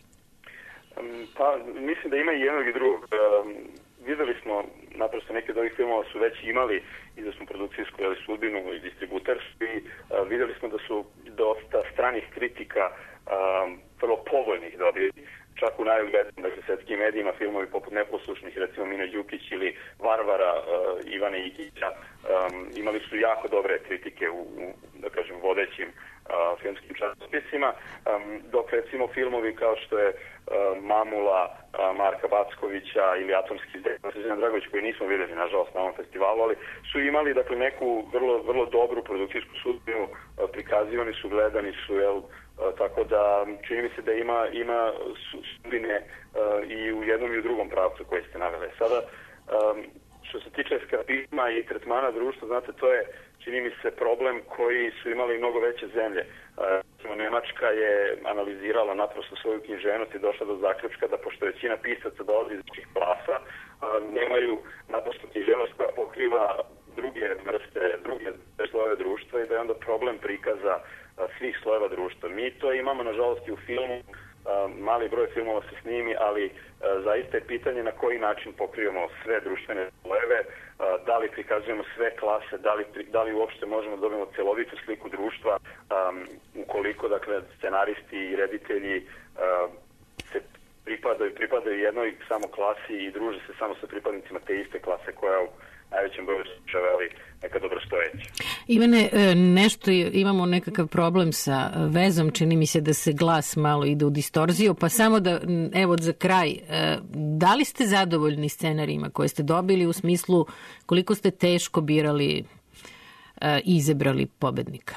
Pa mislim da ima i jednog i drugog. Um, videli smo, naprosto neke od ovih filmova su već imali izvesnu produkcijsku ili sudbinu i distributersku i uh, videli smo da su dosta stranih kritika um, vrlo povoljnih dobili. Čak u najuglednijim, dakle, svetskim medijima, filmovi poput Neposlušnih, recimo Mino Đukić ili Varvara uh, Ivana Igića, um, imali su jako dobre kritike u, u da kažem, vodećim uh, filmskim časopisima, um, dok recimo filmovi kao što je uh, Mamula uh, Marka Backovića ili Atomski zdej Srđan Dragović, koji nismo videli, nažalost, na ovom festivalu, ali su imali, dakle, neku vrlo, vrlo dobru produkcijsku sudbinu, uh, prikazivani su, gledani su, jel, Uh, tako da čini mi se da ima, ima sudbine uh, i u jednom i u drugom pravcu koje ste navele. Sada, um, što se tiče eskapizma i tretmana društva, znate, to je, čini mi se, problem koji su imali mnogo veće zemlje. Uh, Nemačka je analizirala naprosto svoju književnost i došla do zaključka da, pošto većina pisaca dolazi iz tih klasa, uh, nemaju naprosto književnost koja pokriva druge vrste, druge slojeve društva i da je onda problem prikaza svih slojeva društva. Mi to imamo, nažalost, i u filmu. Mali broj filmova se snimi, ali zaista je pitanje na koji način pokrivamo sve društvene slojeve, da li prikazujemo sve klase, da li, da li uopšte možemo da dobijemo celovitu sliku društva, ukoliko, dakle, scenaristi i reditelji se pripadaju, pripadaju jednoj samo klasi i druže se samo sa pripadnicima te iste klase koja u najvećem broju slučajeva, ali neka dobrostojeća. Ivane, nešto je, imamo nekakav problem sa vezom, čini mi se da se glas malo ide u distorziju, pa samo da, evo za kraj, da li ste zadovoljni scenarijima koje ste dobili u smislu koliko ste teško birali i izabrali pobednika?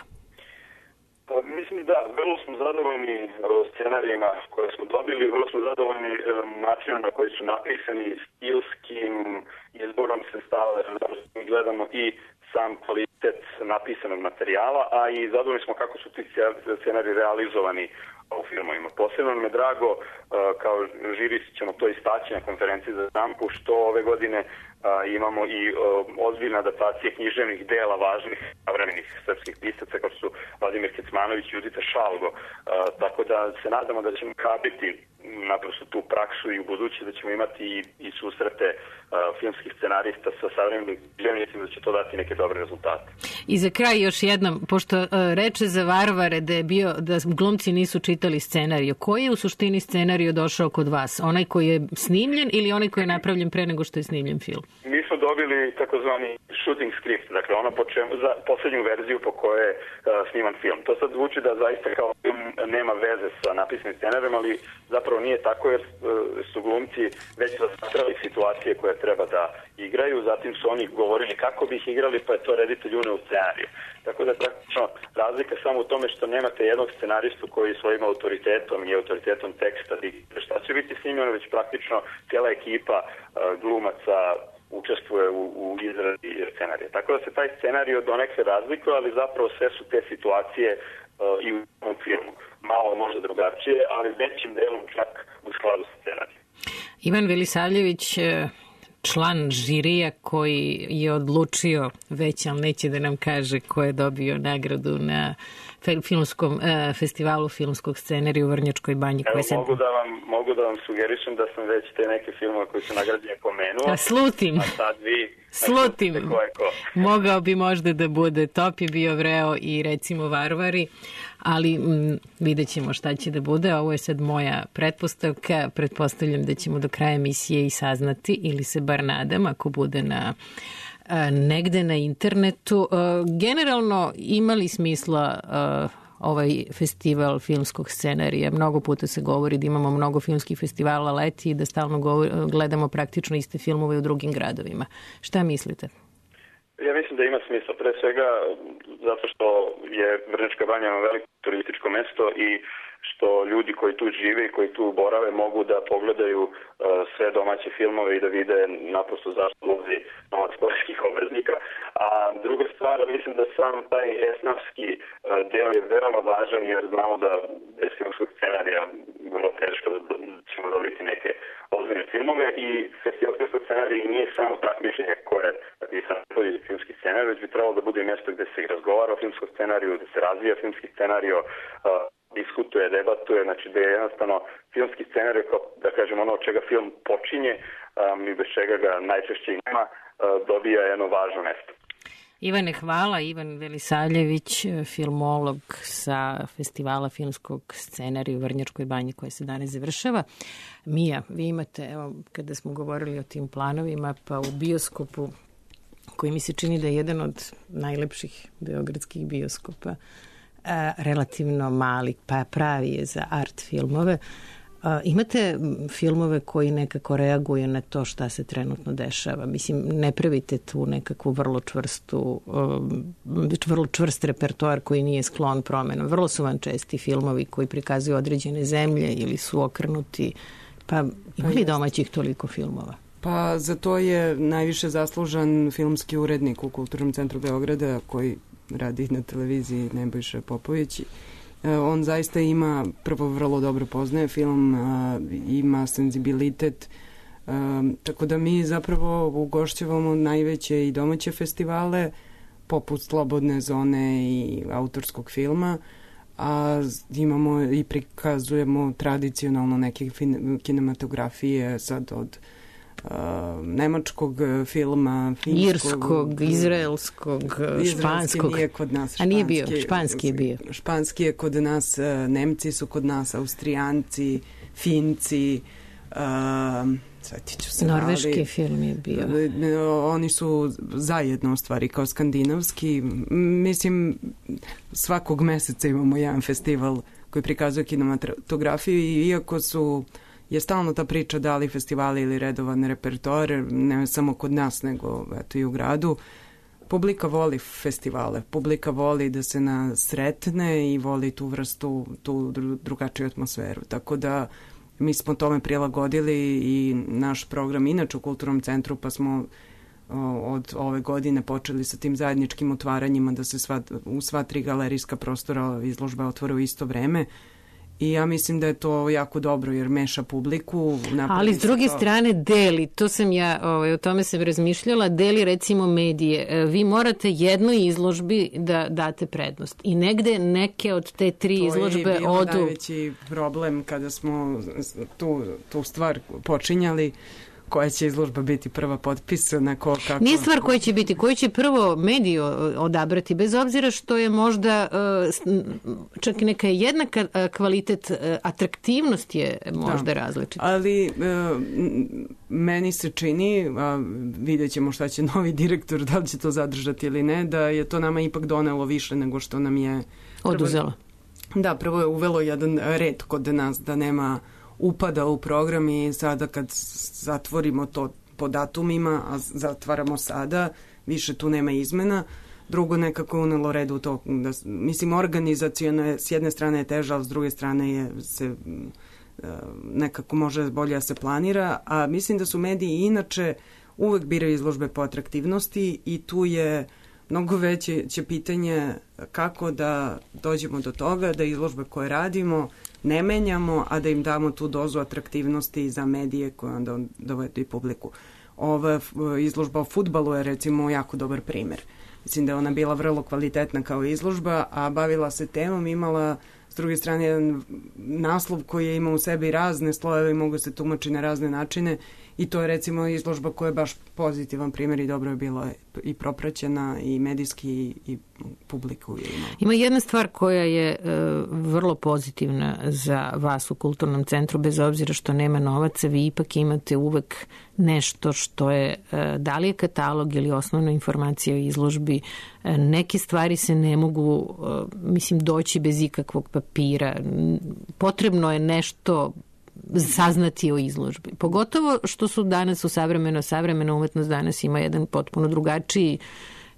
Pa, mislim da, vrlo smo zadovoljni scenarijima koje smo dobili, vrlo smo zadovoljni načinom na koji su napisani, stilskim izborom sredstava, da gledamo i sam kvalitet napisanog materijala, a i zadovoljni smo kako su ti scenariji realizovani u filmovima. Posebno nam je drago, kao žiri ćemo to istaći na konferenciji za štampu, što ove godine imamo i ozbiljne adaptacije književnih dela važnih savremenih srpskih pisaca kao su Vladimir Kecmanović i Judita Šalgo. Tako da se nadamo da ćemo kabiti naprosto tu praksu i u budući da ćemo imati i, i susrete uh, filmskih scenarista sa savremenim književnicima, da će to dati neke dobre rezultate. I za kraj još jednom, pošto uh, reče za Varvare da je bio, da glumci nisu čitali scenariju, koji je u suštini scenariju došao kod vas? Onaj koji je snimljen ili onaj koji je napravljen pre nego što je snimljen film? Mi smo dobili takozvani shooting script, dakle ono po čemu, za poslednju verziju po kojoj je uh, sniman film. To sad zvuči da zaista kao film nema veze sa napisanim scenarijom, ali zapravo nije tako jer su glumci već razmatrali situacije koje treba da igraju, zatim su oni govorili kako bi ih igrali, pa je to reditelj uneo u scenariju. Tako da je praktično razlika samo u tome što nemate jednog scenaristu koji svojim autoritetom i autoritetom teksta diktira šta će biti snimljeno, već praktično cijela ekipa uh, glumaca učestvuje u, u izradi scenarija. Tako da se taj scenarij donekle razlikuje, ali zapravo sve su te situacije uh, i u tom filmu. Malo možda drugačije, ali većim delom čak u skladu sa scenarijom. Ivan Velisavljević, član žirija koji je odlučio već, ali neće da nam kaže ko je dobio nagradu na filmskom uh, festivalu filmskog scenarija u Vrnjačkoj banji. Evo, se... mogu, da vam, mogu da vam sugerišem da sam već te neke filmove koji su nagrađeni pomenuo. A slutim. A sad vi... Slutim. Ko je ko. Mogao bi možda da bude Top je bio Vreo i recimo Varvari, ali m, vidjet ćemo šta će da bude. Ovo je sad moja pretpostavka. Pretpostavljam da ćemo do kraja emisije i saznati ili se bar nadam ako bude na negde na internetu. Generalno imali smisla ovaj festival filmskog scenarija. Mnogo puta se govori da imamo mnogo filmskih festivala leti i da stalno govor, gledamo praktično iste filmove u drugim gradovima. Šta mislite? Ja mislim da ima smisla, pre svega zato što je Vrnjačka Banja veliko turističko mesto i što ljudi koji tu žive i koji tu borave mogu da pogledaju uh, sve domaće filmove i da vide naprosto zašto ulazi novac poreskih obveznika. A druga stvar, mislim da sam taj esnafski uh, deo je veoma važan jer znamo da bez filmskog scenarija vrlo teško da ćemo dobiti neke ozbiljne filmove i festival filmskog scenarija nije samo takmičenje koje napisan najbolji filmski scenarij, već bi trebalo da bude mjesto gde se razgovara o filmskom scenariju, gde se razvija filmski scenarij, uh, diskutuje, debatuje, znači da je jednostavno filmski scenarij, da kažem ono od čega film počinje um, i bez čega ga najčešće nema, uh, dobija jedno važno mesto. Ivane, hvala. Ivan Velisavljević, filmolog sa festivala filmskog scenarija u Vrnjačkoj Banji koja se danas završava. Mija, vi imate, evo, kada smo govorili o tim planovima, pa u bioskopu, koji mi se čini da je jedan od najlepših beogradskih bioskopa, a, relativno mali, pa pravi je za art filmove. A, imate filmove koji nekako reaguju na to šta se trenutno dešava? Mislim, ne pravite tu nekakvu vrlo čvrstu, um, vrlo čvrst repertoar koji nije sklon promenom. Vrlo su vam česti filmovi koji prikazuju određene zemlje ili su okrenuti. Pa ima li domaćih toliko filmova? Pa za to je najviše zaslužan filmski urednik u Kulturnom centru Beograda koji radi na televiziji, Nebojša Popović. On zaista ima, prvo vrlo dobro poznaje film, ima senzibilitet, tako da mi zapravo ugošćavamo najveće i domaće festivale poput Slobodne zone i autorskog filma, a imamo i prikazujemo tradicionalno neke kinematografije sad od Uh, nemačkog filma, finskog, irskog, izraelskog, španskog. Nije kod nas. Španski, a nije bio, španski je bio. Španski je kod nas, Nemci su kod nas, Austrijanci, Finci, uh, svetiću se. Norveški ali, film je bio. Oni su zajedno u stvari kao skandinavski. Mislim, svakog meseca imamo jedan festival koji prikazuje kinematografiju i iako su je stalno ta priča da li festivali ili redovan repertoar, ne samo kod nas, nego eto i u gradu. Publika voli festivale, publika voli da se nas sretne i voli tu vrstu, tu drugačiju atmosferu. Tako da mi smo tome prilagodili i naš program inače u Kulturnom centru, pa smo od ove godine počeli sa tim zajedničkim otvaranjima da se sva, u sva tri galerijska prostora izložba otvore u isto vreme. I ja mislim da je to jako dobro jer meša publiku. Ali s druge to... strane deli, to sam ja, ovaj, o tome sam razmišljala, deli recimo medije. Vi morate jednoj izložbi da date prednost. I negde neke od te tri to izložbe odu... To je bio najveći problem kada smo tu, tu stvar počinjali. Koja će izložba biti prva potpisana, ko, kako... Nije stvar koja će biti, koji će prvo mediju odabrati, bez obzira što je možda čak neka jednaka kvalitet, atraktivnost je možda da. različita. Ali meni se čini, a vidjet ćemo šta će novi direktor, da li će to zadržati ili ne, da je to nama ipak donelo više nego što nam je... Oduzelo. Prvo, da, prvo je uvelo jedan red kod nas, da nema upada u program i sada kad zatvorimo to po datumima, a zatvaramo sada, više tu nema izmena. Drugo, nekako je unelo red u to. Da, mislim, organizacijono je, s jedne strane je teža, ali s druge strane je se nekako može bolje da se planira, a mislim da su mediji inače uvek biraju izložbe po atraktivnosti i tu je mnogo veće će pitanje kako da dođemo do toga da izložbe koje radimo ne menjamo, a da im damo tu dozu atraktivnosti za medije koje onda dovedu i publiku. Ova izložba o fudbalu je recimo jako dobar primer. Mislim da je ona bila vrlo kvalitetna kao izložba, a bavila se temom, imala s druge strane jedan naslov koji je imao u sebi razne slojeve i mogu se tumačiti na razne načine i to je recimo izložba koja je baš pozitivan primjer i dobro je bila i propraćena i medijski i publiku je imala. Ima jedna stvar koja je e, vrlo pozitivna za vas u Kulturnom centru, bez obzira što nema novaca, vi ipak imate uvek nešto što je, e, da li je katalog ili osnovna informacija o izložbi, e, neke stvari se ne mogu, e, mislim, doći bez ikakvog papira. Potrebno je nešto saznati o izložbi. Pogotovo što su danas u savremeno, savremena umetnost danas ima jedan potpuno drugačiji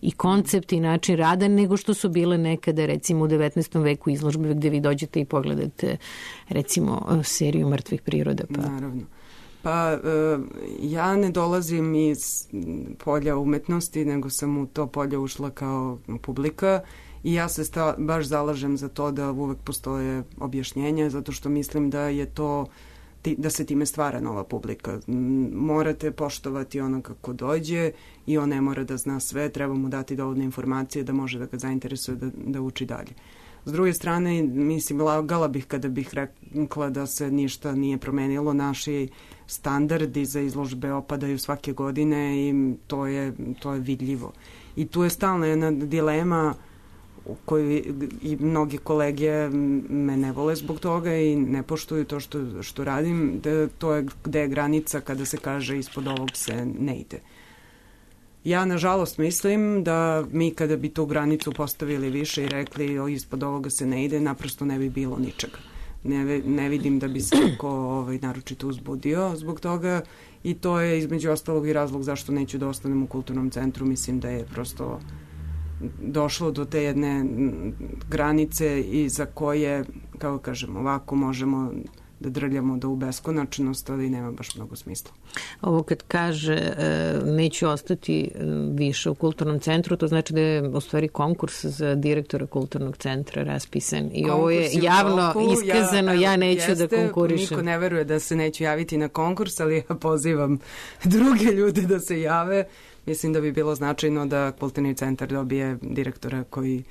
i koncept i način rada nego što su bile nekada, recimo u devetnaestom veku izložbe gde vi dođete i pogledate recimo seriju Mrtvih priroda. Pa. Naravno. Pa ja ne dolazim iz polja umetnosti, nego sam u to polje ušla kao publika i ja se sta, baš zalažem za to da uvek postoje objašnjenja, zato što mislim da je to, da se time stvara nova publika. Morate poštovati ono kako dođe i on ne mora da zna sve, treba mu dati dovoljne informacije da može da ga zainteresuje da, da uči dalje. S druge strane, mislim, lagala bih kada bih rekla da se ništa nije promenilo. Naši standardi za izložbe opadaju svake godine i to je, to je vidljivo. I tu je stalna jedna dilema u kojoj i mnogi kolege me ne vole zbog toga i ne poštuju to što, što radim. Da, to je gde je granica kada se kaže ispod ovog se ne ide. Ja, nažalost, mislim da mi kada bi tu granicu postavili više i rekli o, ispod ovoga se ne ide, naprosto ne bi bilo ničega. Ne, ne vidim da bi se neko ovaj, naročito uzbudio zbog toga i to je između ostalog i razlog zašto neću da ostanem u kulturnom centru. Mislim da je prosto došlo do te jedne granice i za koje, kako kažem, ovako možemo da drljamo do u beskonačnost, ali nema baš mnogo smisla. Ovo kad kaže neću ostati više u kulturnom centru, to znači da je u stvari konkurs za direktora kulturnog centra raspisan i konkurs ovo je javno toku, iskazano, ja, ja neću jeste, da konkurišem. Niko ne veruje da se neću javiti na konkurs, ali ja pozivam druge ljude da se jave. Mislim da bi bilo značajno da kulturni centar dobije direktora koji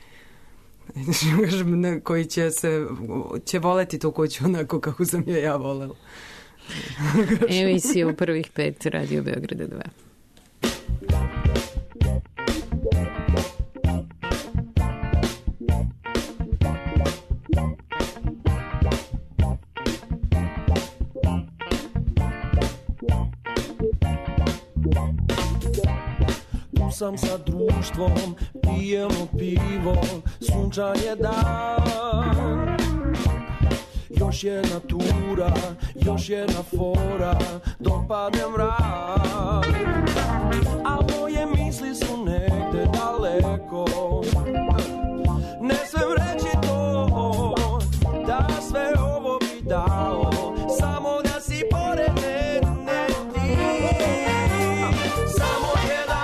koji će se će voleti tu kuću onako kako sam je ja volela. Emisija u prvih pet Radio Beograda dva. Sam sa društvom, pijemo pivo, sunčan je dan. Još jedna tura, još jedna fora, dok padne mrak. A moje misli su negde daleko, ne smem reći to, da sve ovo bi dao, samo da si pored mene ti. Samo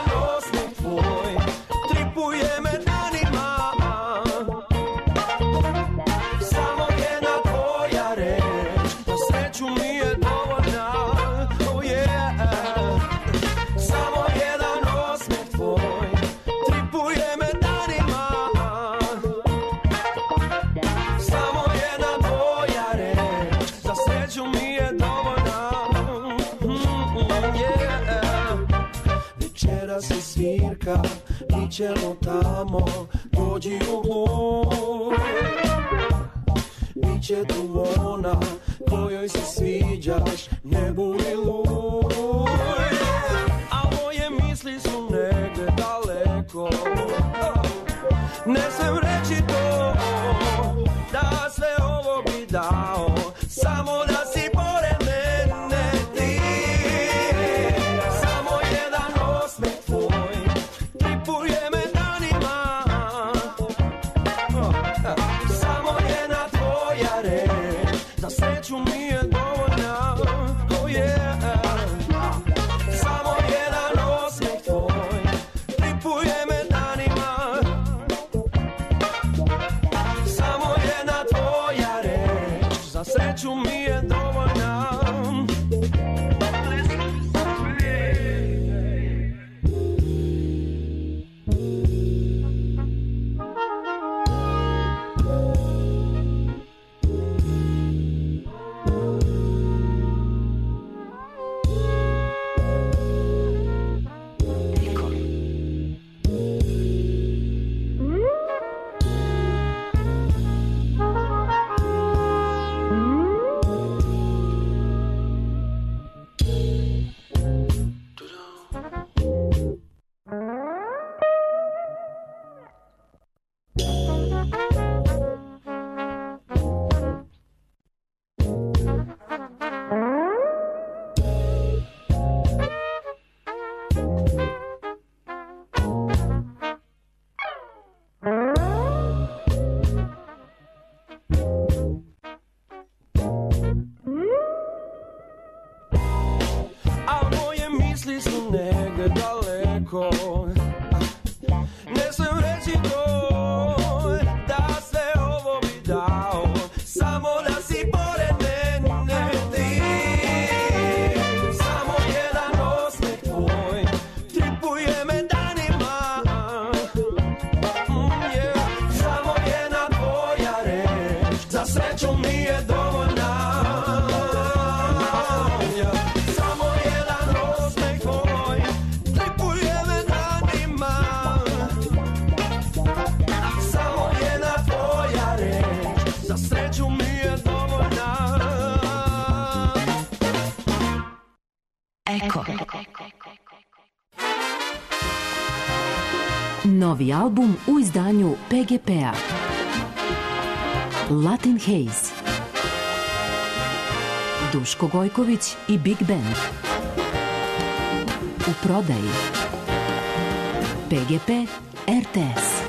svirka, mi ćemo tamo, dođi u glum. Biće tu ona, kojoj se sviđaš, ne budi luj. A moje misli su negde daleko, ne smem reći to, da sve ovo bi dao, samo da si pored mene ti. Samo jedan osmeh tvoj tripuje me danima, samo jedna tvoja reč za sreću mi je dovoljna. Oh yeah. Samo jedan osmeh tvoj tripuje me danima. daleko. Ne smem reći to, da sve ovo bi dao, samo da si pored mene ti. Samo jedan osmeh tvoj tripuje me danima. Mm, yeah. Samo jedna tvoja reč za sreću mi je dovoljna. Yeah. Samo jedan osmeh tvoj tripuje me danima. Samo jedna tvoja reč za sreću mi je dovoljna. Eko. Novi album u izdanju P G P-a. Latin Haze. Duško Gojković i Big Band. U prodaji. P G P R T S.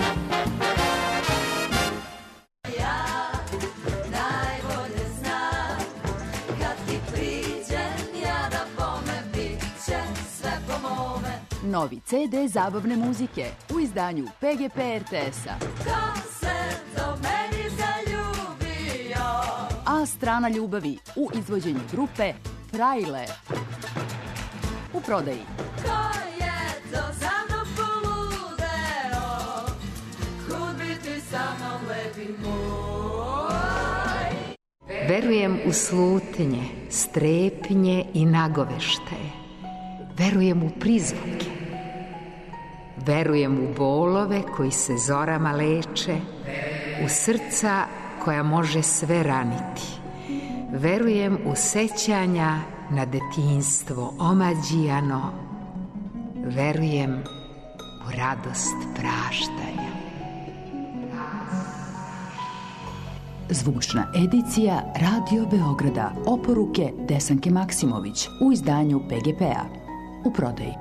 Najbolje znam kad ti priđem ja da bome bit će sve po mome. Novi C D zabavne muzike u izdanju P G P R T S-a. Ko se do meni zaljubio? A strana ljubavi u izvođenju grupe Frajle. U prodaji. Ko je to za mnom poludeo? Kud bi ti sa mnom lepi moj? Verujem u slutnje, strepnje i nagoveštaje. Verujem u prizvuke. Verujem u bolove koji se zorama leče, u srca koja može sve raniti. Verujem u sećanja na detinjstvo omađijano. Verujem u radost praštanja. Zvučna edicija Radio Beograda. Oporuke Desanke Maksimović u izdanju P G P-a. U prodaji.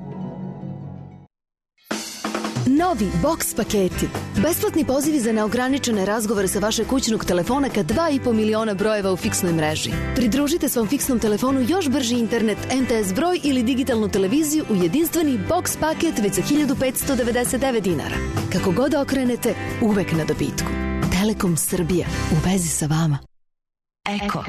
Novi Box paketi. Besplatni pozivi za neograničene razgovore sa vašeg kućnog telefona ka dva i po miliona brojeva u fiksnoj mreži. Pridružite svom fiksnom telefonu još brži internet, M T S broj ili digitalnu televiziju u jedinstveni Box paket već za hiljadu petsto devedeset devet dinara. Kako god okrenete, uvek na dobitku. Telekom Srbija. U vezi sa vama. Eko.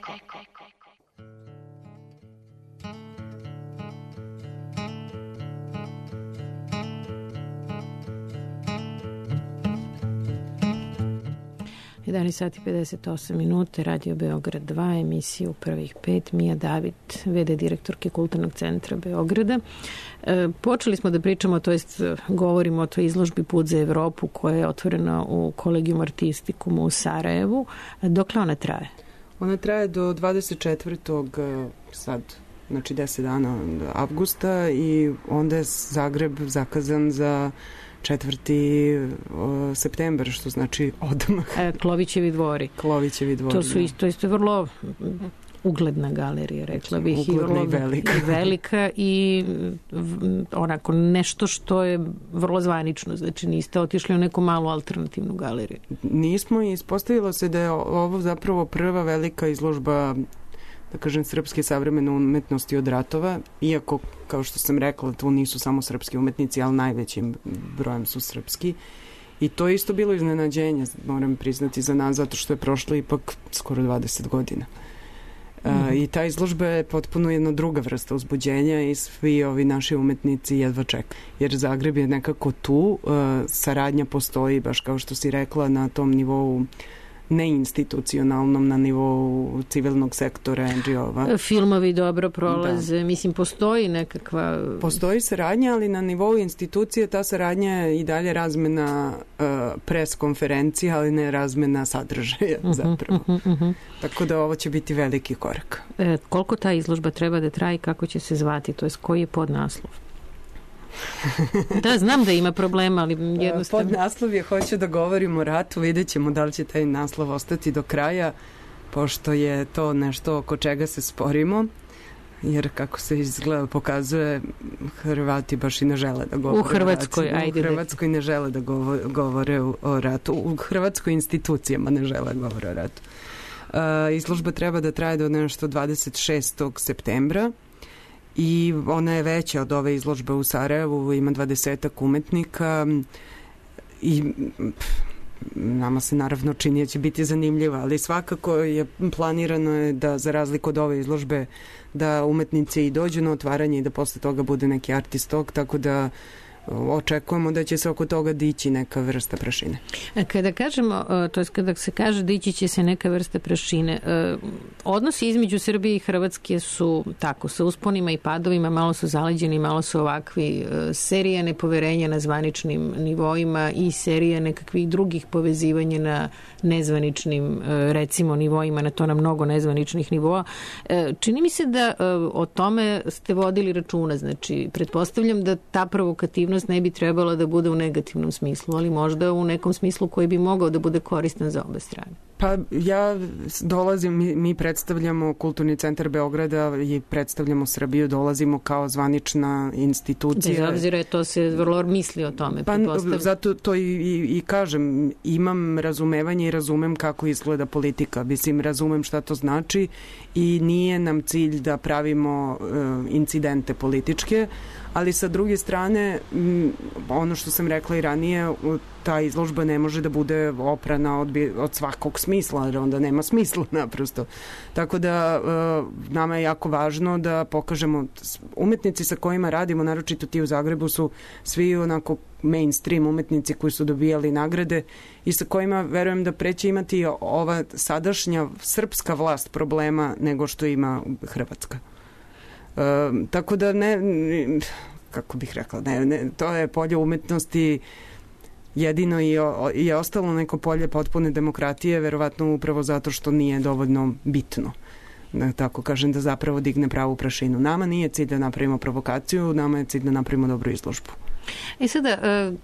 jedanaest sati pedeset osam minute, Radio Beograd dva, emisiju u prvih pet, Mija David, V D direktorke Kulturnog centra Beograda. E, počeli smo da pričamo, to jest govorimo o toj izložbi Put za Evropu koja je otvorena u Kolegijum Artistikumu u Sarajevu. Dokle ona traje? Ona traje do dvadeset četvrtog sad, znači deset dana avgusta i onda je Zagreb zakazan za četvrti septembar, što znači odmah. E, Klovićevi dvori. Klovićevi dvori, To su isto, isto vrlo ugledna galerija, rekla bih. Ugledna i, vrlo, i velika. I velika i onako nešto što je vrlo zvanično. Znači niste otišli u neku malu alternativnu galeriju. Nismo i ispostavilo se da je ovo zapravo prva velika izložba, da kažem, srpske savremene umetnosti od ratova, iako, kao što sam rekla, tu nisu samo srpski umetnici, ali najvećim brojem su srpski. I to je isto bilo iznenađenje, moram priznati, za nas, zato što je prošlo ipak skoro dvadeset godina. Mm-hmm. Uh, I ta izložba je potpuno jedna druga vrsta uzbuđenja i svi ovi naši umetnici jedva čekaju. Jer Zagreb je nekako tu, uh, saradnja postoji, baš kao što si rekla, na tom nivou neinstitucionalnom, na nivou civilnog sektora N G O-va. Filmovi dobro prolaze, da. Mislim, postoji nekakva... Postoji saradnja, ali na nivou institucije ta saradnja je i dalje razmena uh, pres konferencija, ali ne razmena sadržaja uh-huh, zapravo. Uh-huh, uh-huh. Tako da ovo će biti veliki korak. E, koliko ta izložba treba da traje, kako će se zvati, to je koji je podnaslov? Da, znam da ima problema, ali jednostavno... Pod naslov je Hoću da govorim o ratu, vidjet ćemo da li će taj naslov ostati do kraja, pošto je to nešto oko čega se sporimo, jer kako se izgleda pokazuje, Hrvati baš i ne žele da govore u Hrvatskoj, o ratu. ajde. U Hrvatskoj ne žele da govore o ratu, u Hrvatskoj institucijama ne žele da govore o ratu. Uh, izložba treba da traje do nešto dvadeset šestog septembra i ona je veća od ove izložbe u Sarajevu, ima dvadesetak umetnika i nama se naravno čini da će biti zanimljiva, ali svakako je planirano je da za razliku od ove izložbe da umetnici i dođu na otvaranje i da posle toga bude neki artistok, tako da očekujemo da će se oko toga dići neka vrsta prašine. Kada kažemo, to je kada se kaže dići će se neka vrsta prašine, odnosi između Srbije i Hrvatske su tako, sa usponima i padovima, malo su zaleđeni, malo su ovakvi, serija nepoverenja na zvaničnim nivoima i serija nekakvih drugih povezivanja na nezvaničnim, recimo, nivoima, na to na mnogo nezvaničnih nivoa. Čini mi se da o tome ste vodili računa, znači, pretpostavljam da ta provokativnost ne bi trebala da bude u negativnom smislu, ali možda u nekom smislu koji bi mogao da bude koristan za obe strane. Pa ja dolazim, mi, mi predstavljamo Kulturni centar Beograda i predstavljamo Srbiju, dolazimo kao zvanična institucija. Bez obzira je to se vrlo misli o tome. Pa zato to i, i, i kažem, imam razumevanje i razumem kako izgleda politika, mislim, razumem šta to znači i nije nam cilj da pravimo uh, incidente političke, ali sa druge strane, ono što sam rekla i ranije, ta izložba ne može da bude oprana od, od svakog smisla, jer onda nema smisla naprosto. Tako da nama je jako važno da pokažemo, umetnici sa kojima radimo, naročito ti u Zagrebu, su svi onako mainstream umetnici koji su dobijali nagrade i sa kojima verujem da preće imati ova sadašnja srpska vlast problema nego što ima Hrvatska. Uh, tako da ne, kako bih rekla, ne, ne, to je polje umetnosti jedino i je ostalo neko polje potpune demokratije, verovatno upravo zato što nije dovoljno bitno, da tako kažem, da zapravo digne pravu prašinu. Nama nije cilj da napravimo provokaciju, nama je cilj da napravimo dobru izložbu. E sada,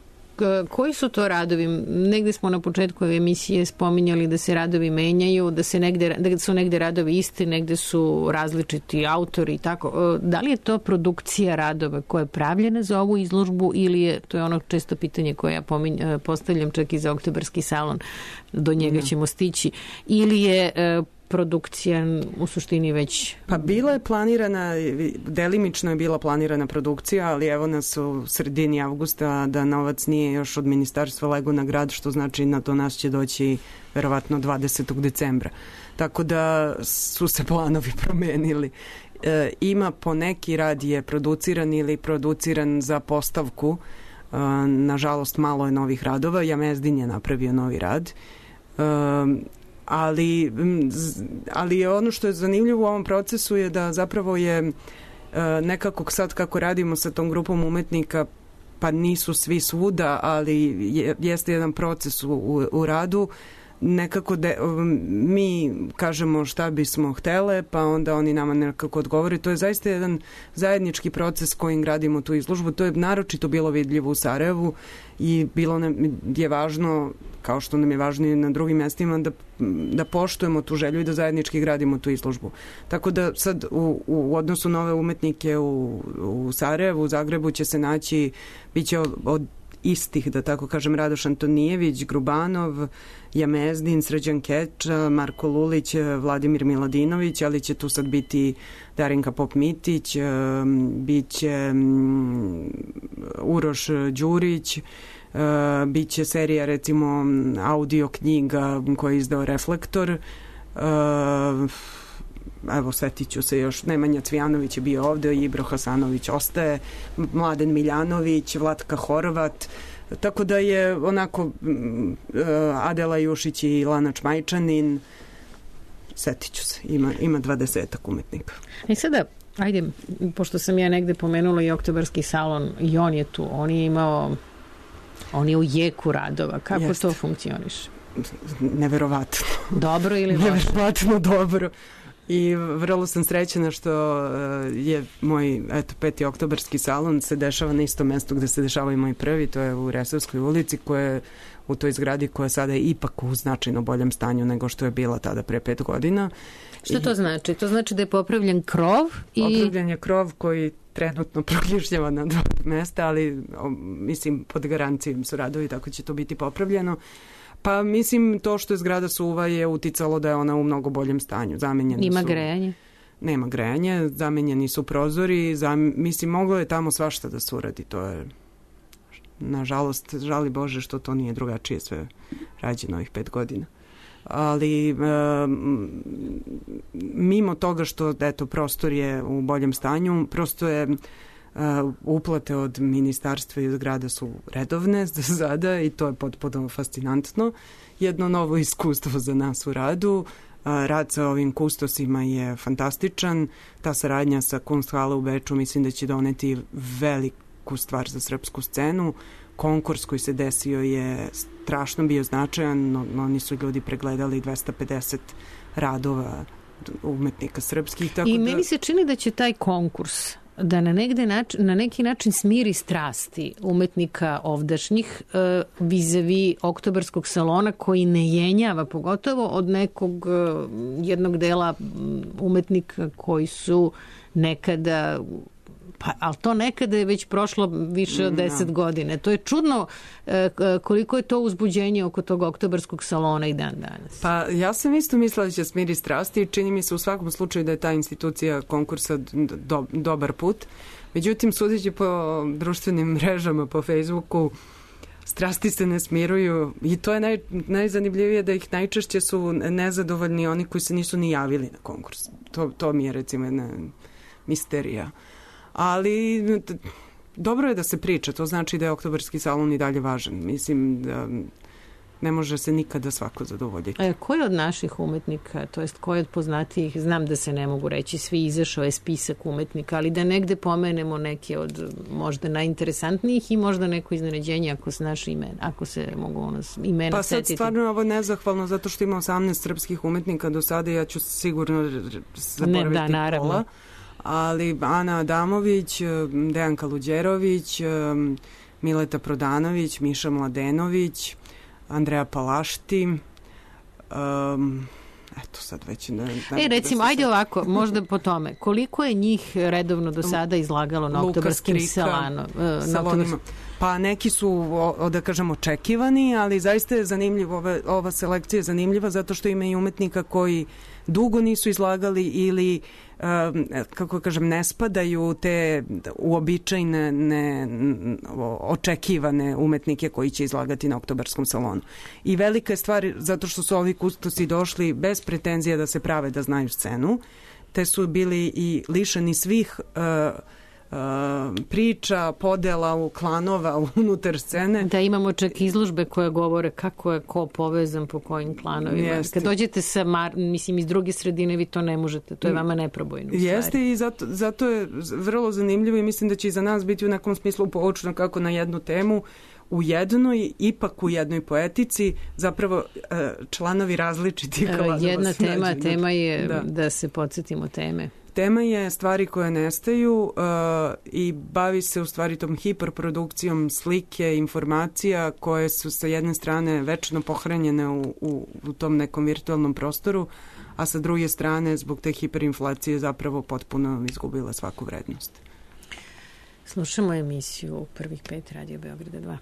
koji su to radovi? Negde smo na početku emisije spominjali da se radovi menjaju, da, se negde, da su negde radovi isti, negde su različiti autori i tako. Da li je to produkcija radova koja je pravljena za ovu izložbu ili je, to je ono često pitanje koje ja pominj, postavljam čak i za Oktobarski salon, do njega ćemo stići, ili je produkcija u suštini već... Pa bila je planirana, delimično je bila planirana produkcija, ali evo nas u sredini avgusta da novac nije još od ministarstva lego na grad, što znači na to nas će doći verovatno dvadesetog decembra. Tako da su se planovi promenili. E, ima poneki rad je produciran ili produciran za postavku. E, nažalost, malo je novih radova. Jamezdin je napravio novi rad. E, ali, ali je ono što je zanimljivo u ovom procesu je da zapravo je nekako sad kako radimo sa tom grupom umetnika, pa nisu svi svuda, ali je, jeste jedan proces u, u, u radu, nekako de, mi kažemo šta bismo htele, pa onda oni nama nekako odgovore. To je zaista jedan zajednički proces kojim gradimo tu izložbu. To je naročito bilo vidljivo u Sarajevu i bilo nam je važno, kao što nam je važno i na drugim mestima, da, da poštujemo tu želju i da zajednički gradimo tu izložbu. Tako da sad u, u odnosu na ove umetnike u, u Sarajevu, u Zagrebu će se naći, bit će od, od istih, da tako kažem, Radoš Antonijević, Grubanov, Jamezdin, Srđan Keča, Marko Lulić, Vladimir Miladinović, ali će tu sad biti Darinka Pop-Mitić, bit će Uroš Đurić, bit će serija recimo audio knjiga koje je izdao Reflektor, evo setit ću se još, Nemanja Cvijanović je bio ovde, Ibro Hasanović ostaje, Mladen Miljanović, Vlatka Horvat, tako da je onako Adela Jušić i Lana Čmajčanin, setit ću se, ima, ima dvadesetak umetnika. I sada, ajde, pošto sam ja negde pomenula i Oktobarski salon, i on je tu, on je imao, on je u jeku radova, kako Jeste. To funkcioniše? Neverovatno. Dobro ili loše? Neverovatno dobro. I vrlo sam srećena što je moj eto, peti oktobarski salon se dešava na istom mestu gde se dešava i moj prvi, to je u Resavskoj ulici, koja je u toj zgradi koja sada je ipak u značajno boljem stanju nego što je bila tada pre pet godina. Što to znači? To znači da je popravljen krov? I... Popravljen je krov koji trenutno proključljava na dva mesta, ali o, mislim pod garancijom su radovi, tako će to biti popravljeno. Pa mislim to što je zgrada suva je uticalo da je ona u mnogo boljem stanju, zamenjene Ima su. grejanje? nema grejanja, zamenjeni su prozori, zam, mislim, moglo je tamo svašta da se uradi, to je, nažalost, žali Bože što to nije drugačije sve rađeno ovih pet godina. Ali e, mimo toga što, eto, prostor je u boljem stanju, prosto je e, uplate od ministarstva i grada su redovne za sada i to je potpuno fascinantno. Jedno novo iskustvo za nas u radu. Rad sa ovim kustosima je fantastičan. Ta saradnja sa Kunsthalle u Beču mislim da će doneti veliku stvar za srpsku scenu. Konkurs koji se desio je strašno bio značajan. No, oni su ljudi pregledali dvesta pedeset radova umetnika srpskih. Tako I da... meni se čini da će taj konkurs da na, negde način, na neki način smiri strasti umetnika ovdašnjih e, vizavi oktobarskog salona koji ne jenjava, pogotovo od nekog e, jednog dela umetnika koji su nekada, pa, ali to nekada je već prošlo više od deset no. godine. To je čudno e, koliko je to uzbuđenje oko tog oktobarskog salona i dan danas. Pa ja sam isto mislila da će smiri strasti i čini mi se u svakom slučaju da je ta institucija konkursa do, dobar put. Međutim, sudeći po društvenim mrežama, po Facebooku, strasti se ne smiruju i to je naj, najzanimljivije da ih najčešće su nezadovoljni oni koji se nisu ni javili na konkurs. To, to mi je recimo jedna misterija. Ali dobro je da se priča, to znači da je oktobarski salon i dalje važan. Mislim da ne može se nikada svako zadovoljiti. E, koji od naših umetnika, to jest koji od poznatijih, znam da se ne mogu reći, svi izašao je spisak umetnika, ali da negde pomenemo neke od možda najinteresantnijih i možda neko iznenađenje ako se naše imena, ako se mogu ono imena pa setiti. Pa sad stvarno ovo nezahvalno zato što ima osamnaest srpskih umetnika do sada, ja ću sigurno zaboraviti ne, da, naravno. pola. Ali Ana Adamović, Dejan Kaluđerović, Mileta Prodanović, Miša Mladenović, Andreja Palašti, um, eto sad već... Ne, ne e, recimo, da ajde sad... ovako, možda po tome, koliko je njih redovno do sada izlagalo na oktobarskim salano, salonima? Pa neki su, o, da kažem, očekivani, ali zaista je zanimljivo, ova, ova selekcija je zanimljiva zato što ima i umetnika koji dugo nisu izlagali ili um, kako kažem, ne spadaju te uobičajne ne, očekivane umetnike koji će izlagati na oktobarskom salonu. I velika je stvar zato što su ovi kustosi došli bez pretenzija da se prave da znaju scenu, te su bili i lišeni svih uh, Uh, priča, podela u klanova unutar scene. Da, imamo čak izložbe koje govore kako je ko povezan po kojim klanovima. Jeste. Kad dođete sa, mar, mislim, iz druge sredine vi to ne možete, to je vama neprobojno. Jeste i zato, zato je vrlo zanimljivo i mislim da će i za nas biti u nekom smislu poučno kako na jednu temu u jednoj, ipak u jednoj poetici zapravo članovi različitih klanova. Jedna tema, tema je da. da se podsjetimo teme. Tema je stvari koje nestaju uh, i bavi se u stvari tom hiperprodukcijom slike, informacija koje su sa jedne strane večno pohranjene u, u, u tom nekom virtualnom prostoru, a sa druge strane zbog te hiperinflacije zapravo potpuno izgubila svaku vrednost. Slušamo emisiju Prvih pet Radio Beograda dva.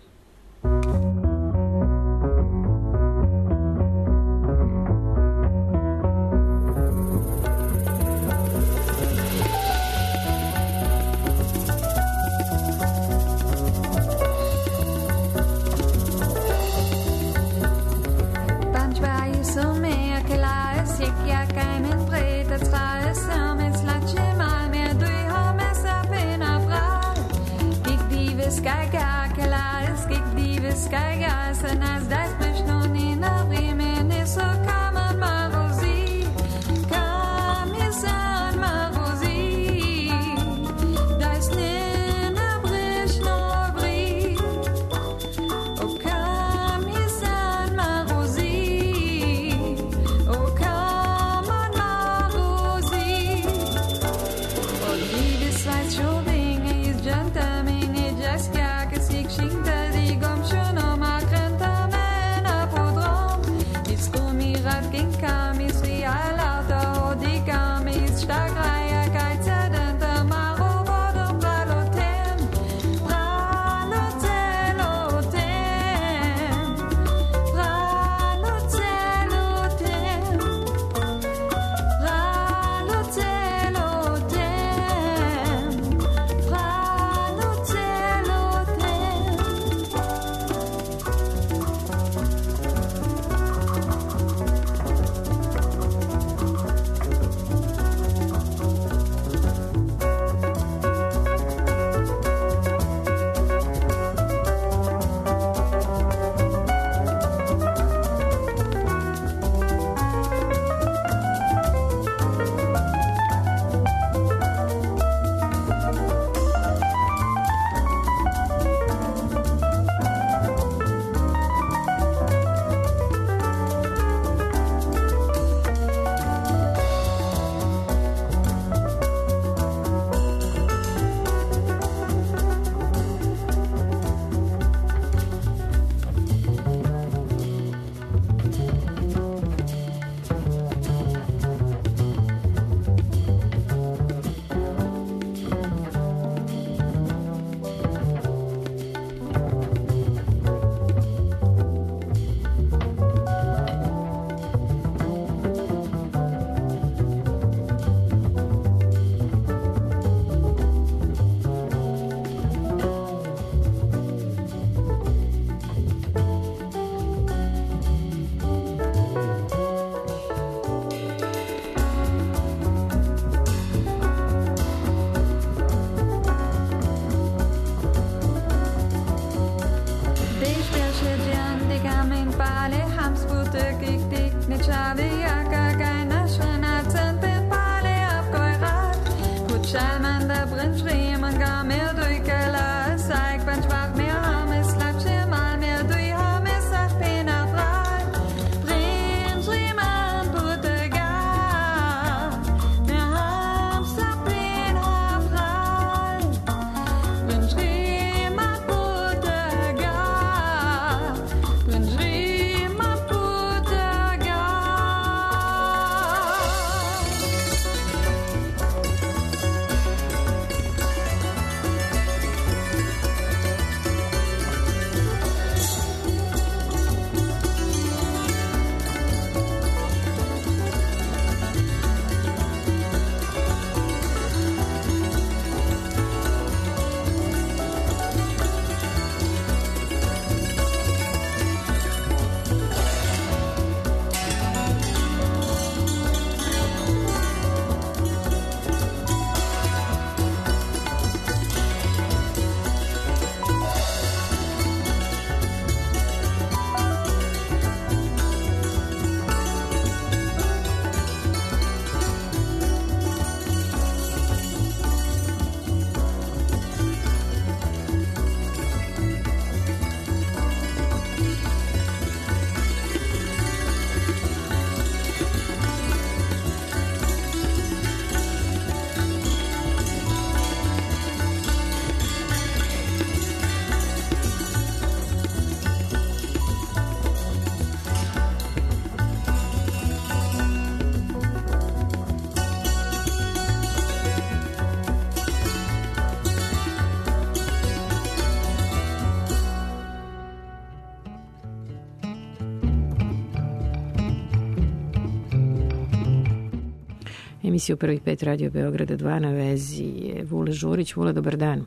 Emisiju Prvih pet Radio Beograda dva na vezi je Vule Žurić. Vule, dobar dan.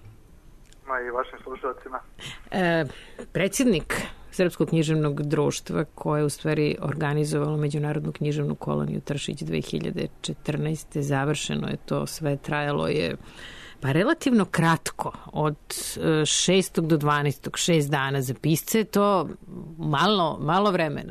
Ma i vašim slušalcima. E, predsjednik Srpskog književnog društva, koje je u stvari organizovalo Međunarodnu književnu koloniju Tršić dve hiljade četrnaeste. Završeno je to sve, trajalo je pa relativno kratko, od šestog do dvanaestog, šest dana za pisce, to malo, malo vremena.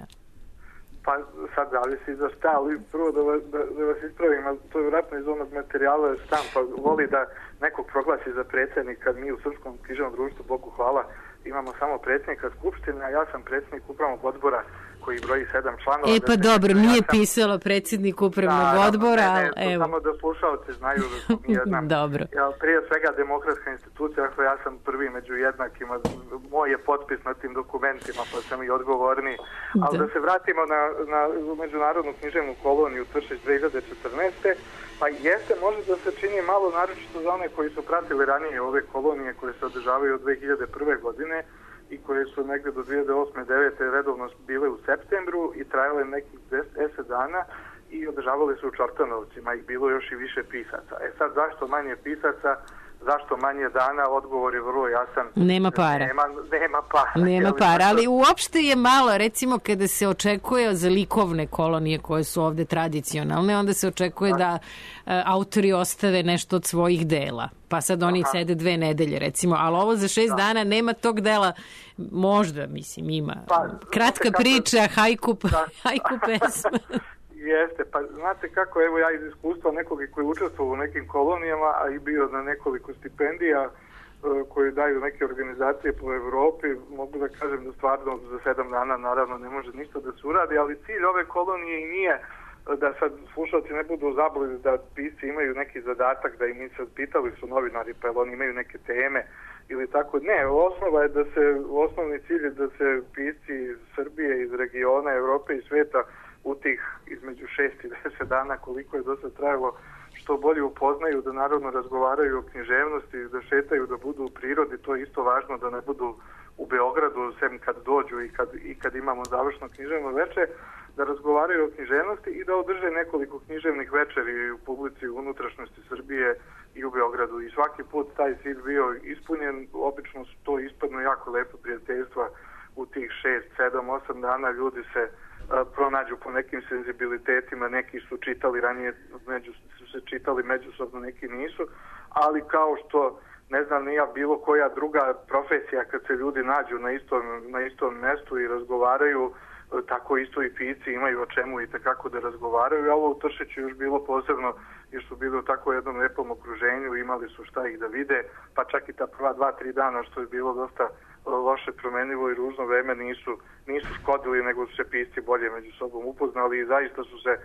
Pa sad zavisi za šta, ali prvo da vas, da, da vas ispravim, ali to je vratno iz onog materijala štampa, voli da nekog proglasi za predsjednika. Mi u Srpskom književnom društvu, Bogu hvala, imamo samo predsjednika Skupštine, a ja sam predsjednik upravnog odbora koji broji sedam članova. E pa da dobro, ja nije sam... pisalo predsjednik upravnog da, odbora, ne, ne, ali evo. Samo da slušalci znaju da smo mi jedna, dobro. Ja, prije svega demokratska institucija, dakle ja sam prvi među jednakima, moj je potpis na tim dokumentima, pa sam i odgovorni. Ali da, da se vratimo na, na Međunarodnu književnu koloniju Tršić dve hiljade četrnaeste. Pa jeste, može da se čini malo naročito za one koji su pratili ranije ove kolonije koje se održavaju od dve hiljade prve. godine i koje su negde do dve hiljade osme devete redovno bile u septembru i trajale nekih deset dana i održavale su u Čortanovcima, ih bilo još i više pisaca. E sad, zašto manje pisaca, zašto manje dana, odgovor je vrlo jasan. Nema para. Nema, nema para. Nema para, ali uopšte je malo, recimo kada se očekuje za likovne kolonije koje su ovde tradicionalne, onda se očekuje da uh, autori ostave nešto od svojih dela. Pa sad oni Aha. sede dve nedelje, recimo, ali ovo za šest da. dana nema tog dela, možda, mislim, ima. Pa, kratka priča, da, hajku, da. hajku pesma. Jeste, pa znate kako, evo ja iz iskustva nekog koji je učestvovao u nekim kolonijama, a i bio na nekoliko stipendija uh, koje daju neke organizacije po Evropi, mogu da kažem da stvarno za sedam dana naravno ne može ništa da se uradi, ali cilj ove kolonije i nije da sad slušalci ne budu zabludi da pisci imaju neki zadatak, da im mi sad pitali su novinari, pa oni imaju neke teme ili tako. Ne, osnova je da se, osnovni cilj je da se pisci iz Srbije, iz regiona, Evrope i sveta u tih između šest i deset dana koliko je do sad trajalo što bolje upoznaju, da naravno razgovaraju o književnosti, da šetaju, da budu u prirodi, to je isto važno, da ne budu u Beogradu, sem kad dođu i kad, i kad imamo završno književno veče, da razgovaraju o književnosti i da održe nekoliko književnih večeri u publici u unutrašnjosti Srbije i u Beogradu. I svaki put taj cilj bio ispunjen, obično su to ispadno jako lepo prijateljstva u tih šest, sedam, osam dana, ljudi se a, pronađu po nekim senzibilitetima, neki su čitali ranije, među, su se čitali međusobno, neki nisu, ali kao što ne znam nija bilo koja druga profesija kad se ljudi nađu na istom, na istom mestu i razgovaraju, tako isto i pisci imaju o čemu i tekako da razgovaraju. A ovo u Tršiću još bilo posebno jer su bili u tako jednom lepom okruženju, imali su šta ih da vide, pa čak i ta prva dva, tri dana što je bilo dosta loše, promenljivo i ružno vreme nisu, nisu škodili, nego su se pisci bolje među sobom upoznali i zaista su se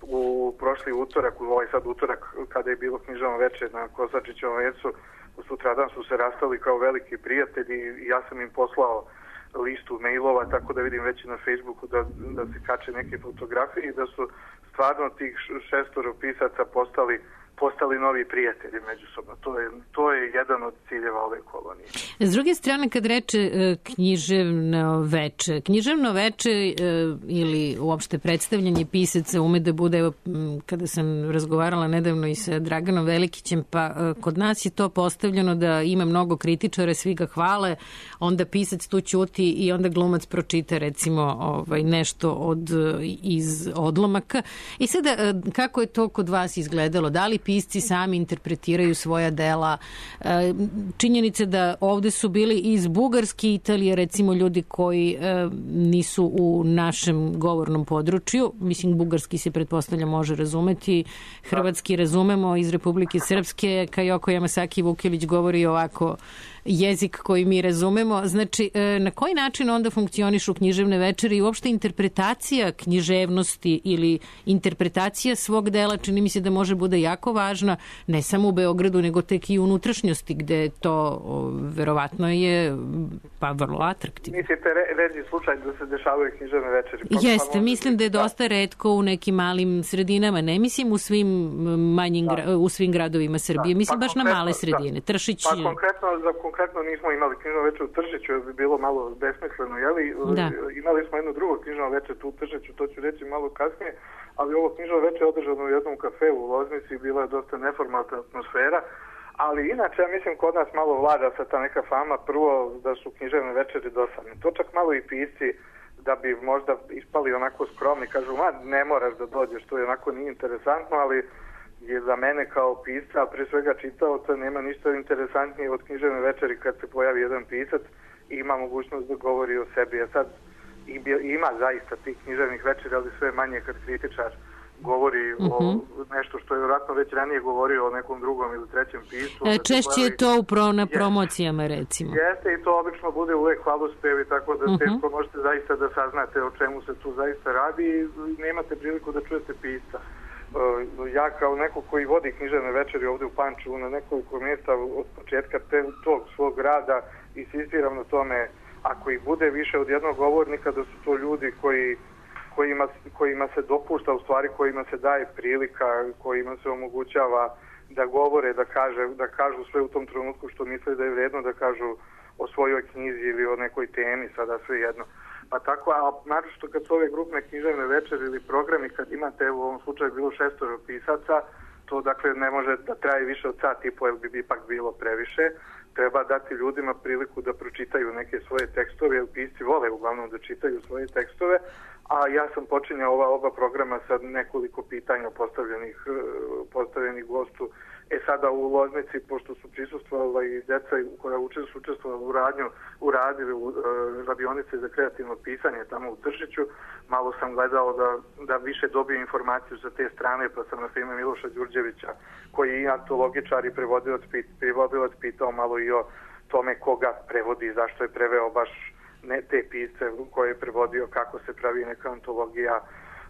u prošli utorak, u ovaj sad utorak kada je bilo književno veče na Kosačićevom vecu, sutradan su se rastali kao veliki prijatelji i ja sam im poslao listu mailova, tako da vidim već i na Facebooku da, da se kače neke fotografije i da su stvarno tih šestoro pisaca postali postali novi prijatelji međusobno. To je, to je jedan od ciljeva ove kolonije. S druge strane, kad reče e, književno veče, književno veče e, ili uopšte predstavljanje pisaca ume da bude, evo, kada sam razgovarala nedavno i sa Draganom Velikićem, pa e, kod nas je to postavljeno da ima mnogo kritičara, svi ga hvale, onda pisac tu ćuti i onda glumac pročita recimo ovaj, nešto od, iz odlomaka. I sada, e, kako je to kod vas izgledalo? Da li pisci sami interpretiraju svoja dela? Činjenica da ovde su bili iz Bugarske i Italije, recimo ljudi koji nisu u našem govornom području. Mislim, bugarski se pretpostavlja može razumeti, hrvatski razumemo, iz Republike Srpske Kajoko Yamasaki Vukilić govori ovako jezik koji mi razumemo. Znači, na koji način onda funkcionišu književne večeri i uopšte interpretacija književnosti ili interpretacija svog dela, čini mi se da može bude jako važna, ne samo u Beogradu, nego tek i u unutrašnjosti, gde to o, verovatno je pa vrlo atraktivno. Mislite, re, ređi slučaj da se dešavaju književne večeri? Pa, Jeste, pa, mislim da je dosta retko u nekim malim sredinama, ne mislim u svim manjim, da. u svim gradovima Srbije, da. mislim pa baš na male sredine. Da. Tršić... Pa konkretno za konkretno nismo imali knjižno večer u Tržiću, jer bi bilo malo besmisleno, jeli? Da. Imali smo jedno drugo knjižno večer tu u Tržiću, to ću reći malo kasnije, ali ovo knjižno večer je održano u jednom kafeu u Loznici, bila je dosta neformalna atmosfera, ali inače ja mislim kod nas malo vlada sa ta neka fama, prvo da su književne večeri dosadne. To čak malo i pisci da bi možda ispali onako skromni, kažu, ma ne moraš da dođeš, to je onako nije interesantno, ali je za mene kao pisca, a pre svega čitaoca, nema ništa interesantnije od književne večeri kad se pojavi jedan pisac i ima mogućnost da govori o sebi. A sad ima zaista tih književnih večeri, ali sve manje kad kritičar govori uh-huh. o nešto što je vjerojatno već ranije govorio o nekom drugom ili trećem piscu. E, češće je to upravo na promocijama, recimo. Jeste, i to obično bude uvek hvalospevi, tako da uh-huh. teško možete zaista da saznate o čemu se tu zaista radi i nemate priliku da čujete pisca. Ja kao neko koji vodi književne večeri ovdje u Pančevu na nekoliko mjesta od početka te, tog svog rada insistiram na tome, ako ih bude više od jednog govornika, da su to ljudi koji Kojima, kojima se dopušta, u stvari kojima se daje prilika, kojima se omogućava da govore, da, kaže, da kažu sve u tom trenutku što misle da je vredno da kažu o svojoj knjizi ili o nekoj temi, sada sve jedno. Pa tako, a naročito kad su ove grupne književne večeri ili programi, kad imate u ovom slučaju bilo šestoro pisaca, to dakle ne može da traje više od sat i po, jer bi ipak bilo previše. Treba dati ljudima priliku da pročitaju neke svoje tekstove, jer pisci vole uglavnom da čitaju svoje tekstove, a ja sam počinjao ova oba programa sa nekoliko pitanja postavljenih, postavljenih gostu. E sada u Loznici, pošto su prisustvovala i deca koja uče, su učestvovala u radnju, u radili u radionice za kreativno pisanje tamo u Tržiću, malo sam gledao da, da više dobiju informaciju sa te strane, pa sam na primjer Miloša Đurđevića, koji je antologičar i prevodilac, prevodilac pitao malo i o tome koga prevodi, zašto je preveo baš ne te pisce koje je prevodio, kako se pravi neka antologija.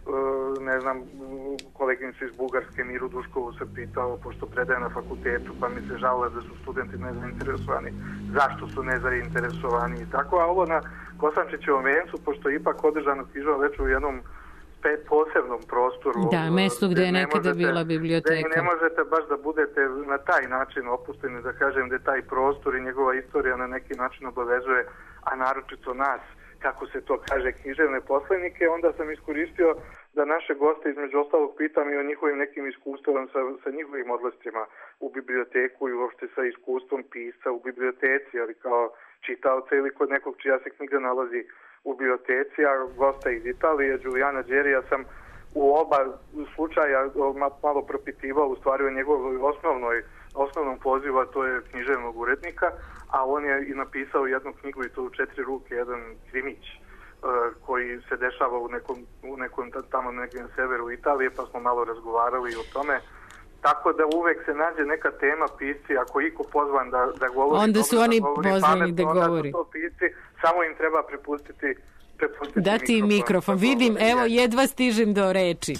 Ne znam, koleginicu iz Bugarske Miru Duškovu se pitao, pošto predaje na fakultetu, pa mi se žalilo da su studenti nezainteresovani, zašto su nezainteresovani i tako, a ovo na Kosančićevom vencu, pošto je ipak održano književno večer u jednom posebnom prostoru. Da, mesto gde je nekada možete, bila biblioteka. Gde ne možete baš da budete na taj način opusteni, da kažem da je taj prostor i njegova istorija na neki način obavezuje, a naročito nas, kako se to kaže, književne poslanike, onda sam iskoristio da naše goste između ostalog pitam i o njihovim nekim iskustvom sa, sa njihovim odlascima u biblioteku i uopšte sa iskustvom pisca u biblioteci, ali kao čitaoca ili kod nekog čija se knjiga nalazi u biblioteci, a gosta iz Italije, Đulijana Đerija, sam u oba slučaja malo propitivao u stvari o njegovoj osnovnoj, osnovnom pozivu, a to je književnog urednika, a on je i napisao jednu knjigu i to u četiri ruke, jedan krimić koji se dešava u nekom, u nekom tamo negdje na severu Italije, pa smo malo razgovarali o tome. Tako da uvek se nađe neka tema pisci, ako iko pozvan da, da govori, onda su dobro, oni da govori pozvani pametno, da govori. Onda su to pisci, samo im treba prepustiti dati im mikrofon. Vidim, evo, jedva stižem do reči.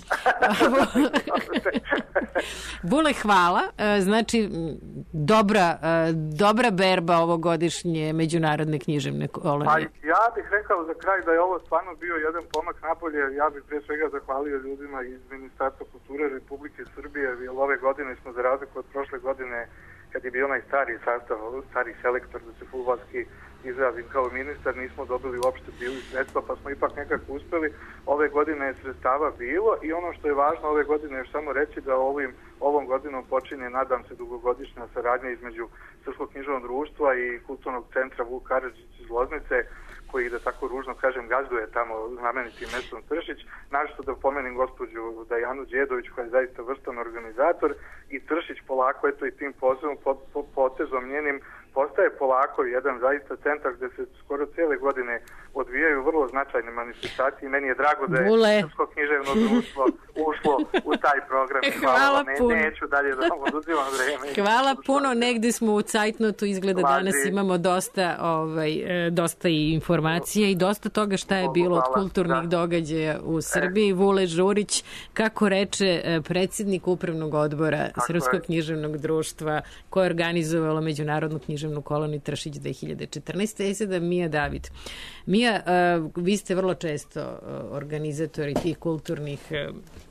Bule, hvala. Znači, dobra, dobra berba ovogodišnje međunarodne književne kolonije. Pa ja bih rekao za kraj da je ovo stvarno bio jedan pomak napolje. Ja bih pre svega zahvalio ljudima iz Ministarstva kulture Republike Srbije, jer ove godine smo, za razliku od prošle godine, kad je bio onaj stari sastav, stari selektor, da se fudbalski izrazim kao ministar, nismo dobili uopšte bili sredstva, pa smo ipak nekako uspeli. Ove godine je sredstava bilo i ono što je važno ove godine još samo reći da ovim, ovom godinom počinje, nadam se, dugogodišnja saradnja između Srpskog književnog društva i Kulturnog centra Vuk Karadžić iz Loznice, koji, da tako ružno kažem, gazduje tamo znamenitim mestom Tršić. Našto da pomenem gospođu Dajanu Đedović, koja je zaista vrstan organizator, i Tršić polako, eto i tim pozivom, potezom njenim, postaje polako jedan zaista centar gde se skoro cijele godine odvijaju vrlo značajne manifestacije. Meni je drago da je Bule. Srpsko književno društvo ušlo u taj program. Hvala, Hvala ne, puno. Neću dalje da vam oduzimam vreme. Hvala puno, negde smo u cajtnotu, izgleda Hvala. Danas imamo dosta, ovaj, dosta i informacije i dosta toga šta je bilo od kulturnih da. događaja u Srbiji. Vule Žurić, kako reče predsjednik upravnog odbora Tako Srpskog je. književnog društva, koje je organizovalo međunarodnu književnu koloniju Tršić dve hiljade četrnaeste. I sada Mija David. Mija, vi ste vrlo često organizatori tih kulturnih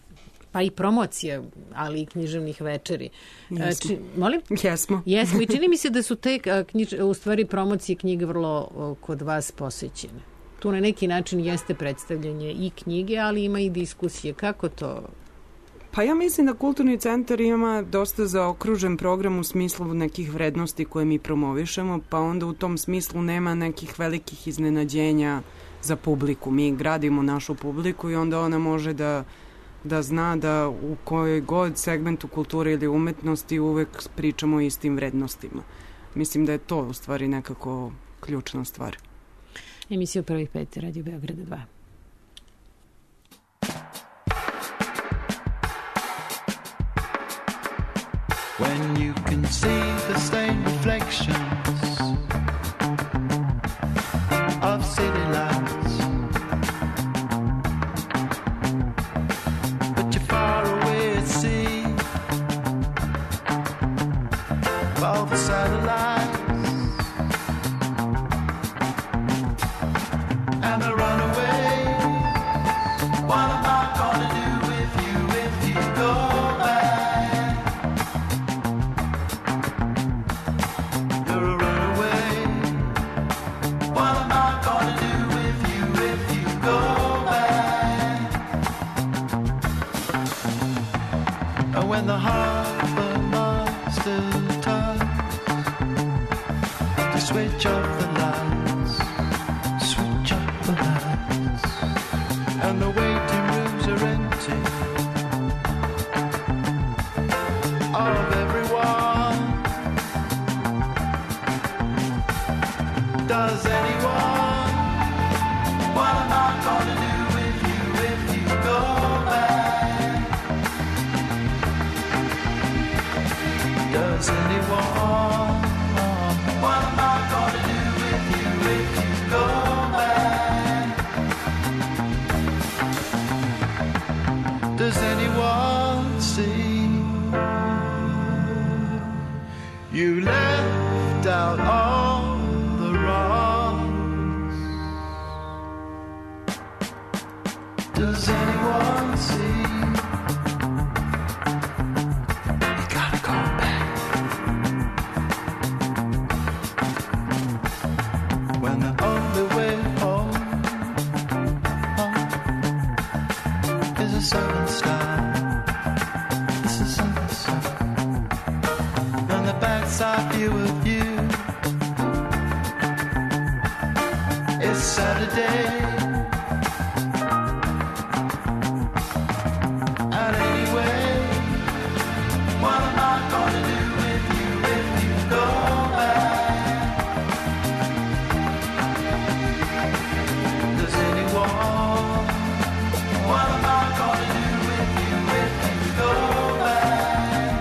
pa i promocija, ali i književnih večeri. Jesmo. Či, molim? Jesmo. Jesmo i čini mi se da su te knjiž, u stvari promocije knjige vrlo kod vas posećene. Tu na neki način jeste predstavljanje i knjige, ali ima i diskusije. Kako to? Pa ja mislim da Kulturni centar ima dosta zaokružen program u smislu nekih vrednosti koje mi promovišemo, pa onda u tom smislu nema nekih velikih iznenađenja za publiku. Mi gradimo našu publiku i onda ona može da, da zna da u kojoj god segmentu kulture ili umetnosti uvek pričamo o istim vrednostima. Mislim da je to u stvari nekako ključna stvar. Emisija Prvih pet, Radio Beograda dva. When you can see the stained reflections of city lights, but you're far away at sea of all the satellites and the runaway. What am I gonna do with you if you go back? When the harbor master turns to switch off the lights, switch off the lights, and the waiting rooms are empty of everyone. Does anyone? What am I gonna do with you if you go back? Does anyone? What am I gonna do with you if you go back? Does anyone see? You left out all the wrongs. Does anyone see? Side view of you. It's Saturday, and anyway, what am I gonna do with you if you go back? Does anyone? What am I gonna do with you if you go back?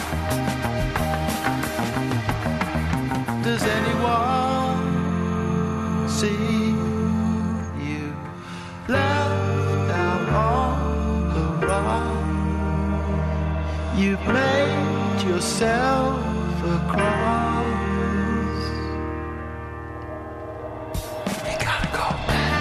Does anyone see? You left out all the wrong. You've made yourself a cross. You gotta go back.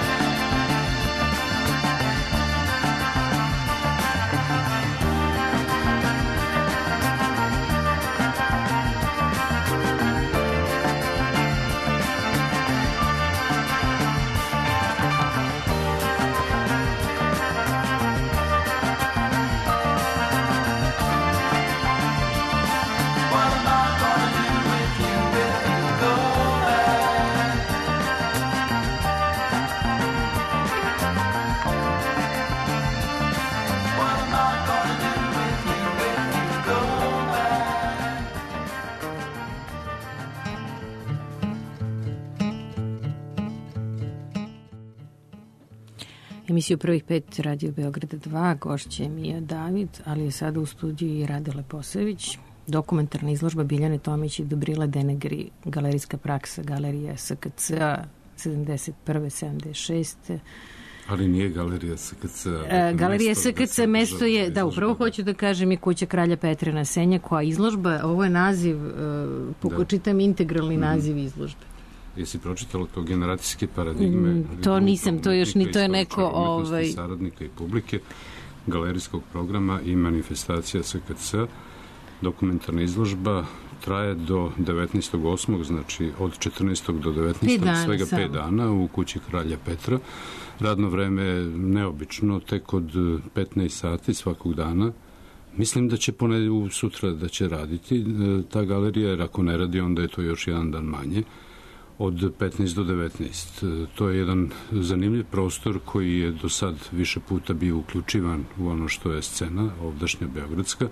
Emisiju Prvih pet Radio Beograda dva, gošća je Mija David, ali je sada u studiju i Rade Leposević. Dokumentarna izložba Biljane Tomić i Dobrila Denegri, galerijska praksa, galerija S K C-a, sedamdeset prve sedamdeset šeste Ali nije galerija S K C. E, galerija S K C mesto je, da, upravo hoću da kažem, je kuća kralja Petra na Senja, koja izložba, ovo je naziv, uh, čitam integralni mm. naziv izložbe. Jesi pročitala to generacijske paradigme? Mm, to nisam, to još ni to je neko... Ovaj... saradnika i publike. galerijskog programa i manifestacija S K C. Dokumentarna izložba traje do devetnaestog osmog znači od četrnaestog do devetnaestog svega samo. pet dana u kući Kralja Petra. Radno vreme je neobično, tek od petnaest sati svakog dana. Mislim da će ponedjeljak sutra da će raditi ta galerija, jer ako ne radi, onda je to još jedan dan manje, od petnaest do devetnaest. To je jedan zanimljiv prostor koji je do sad više puta bio uključivan u ono što je scena, ovdašnja beogradska,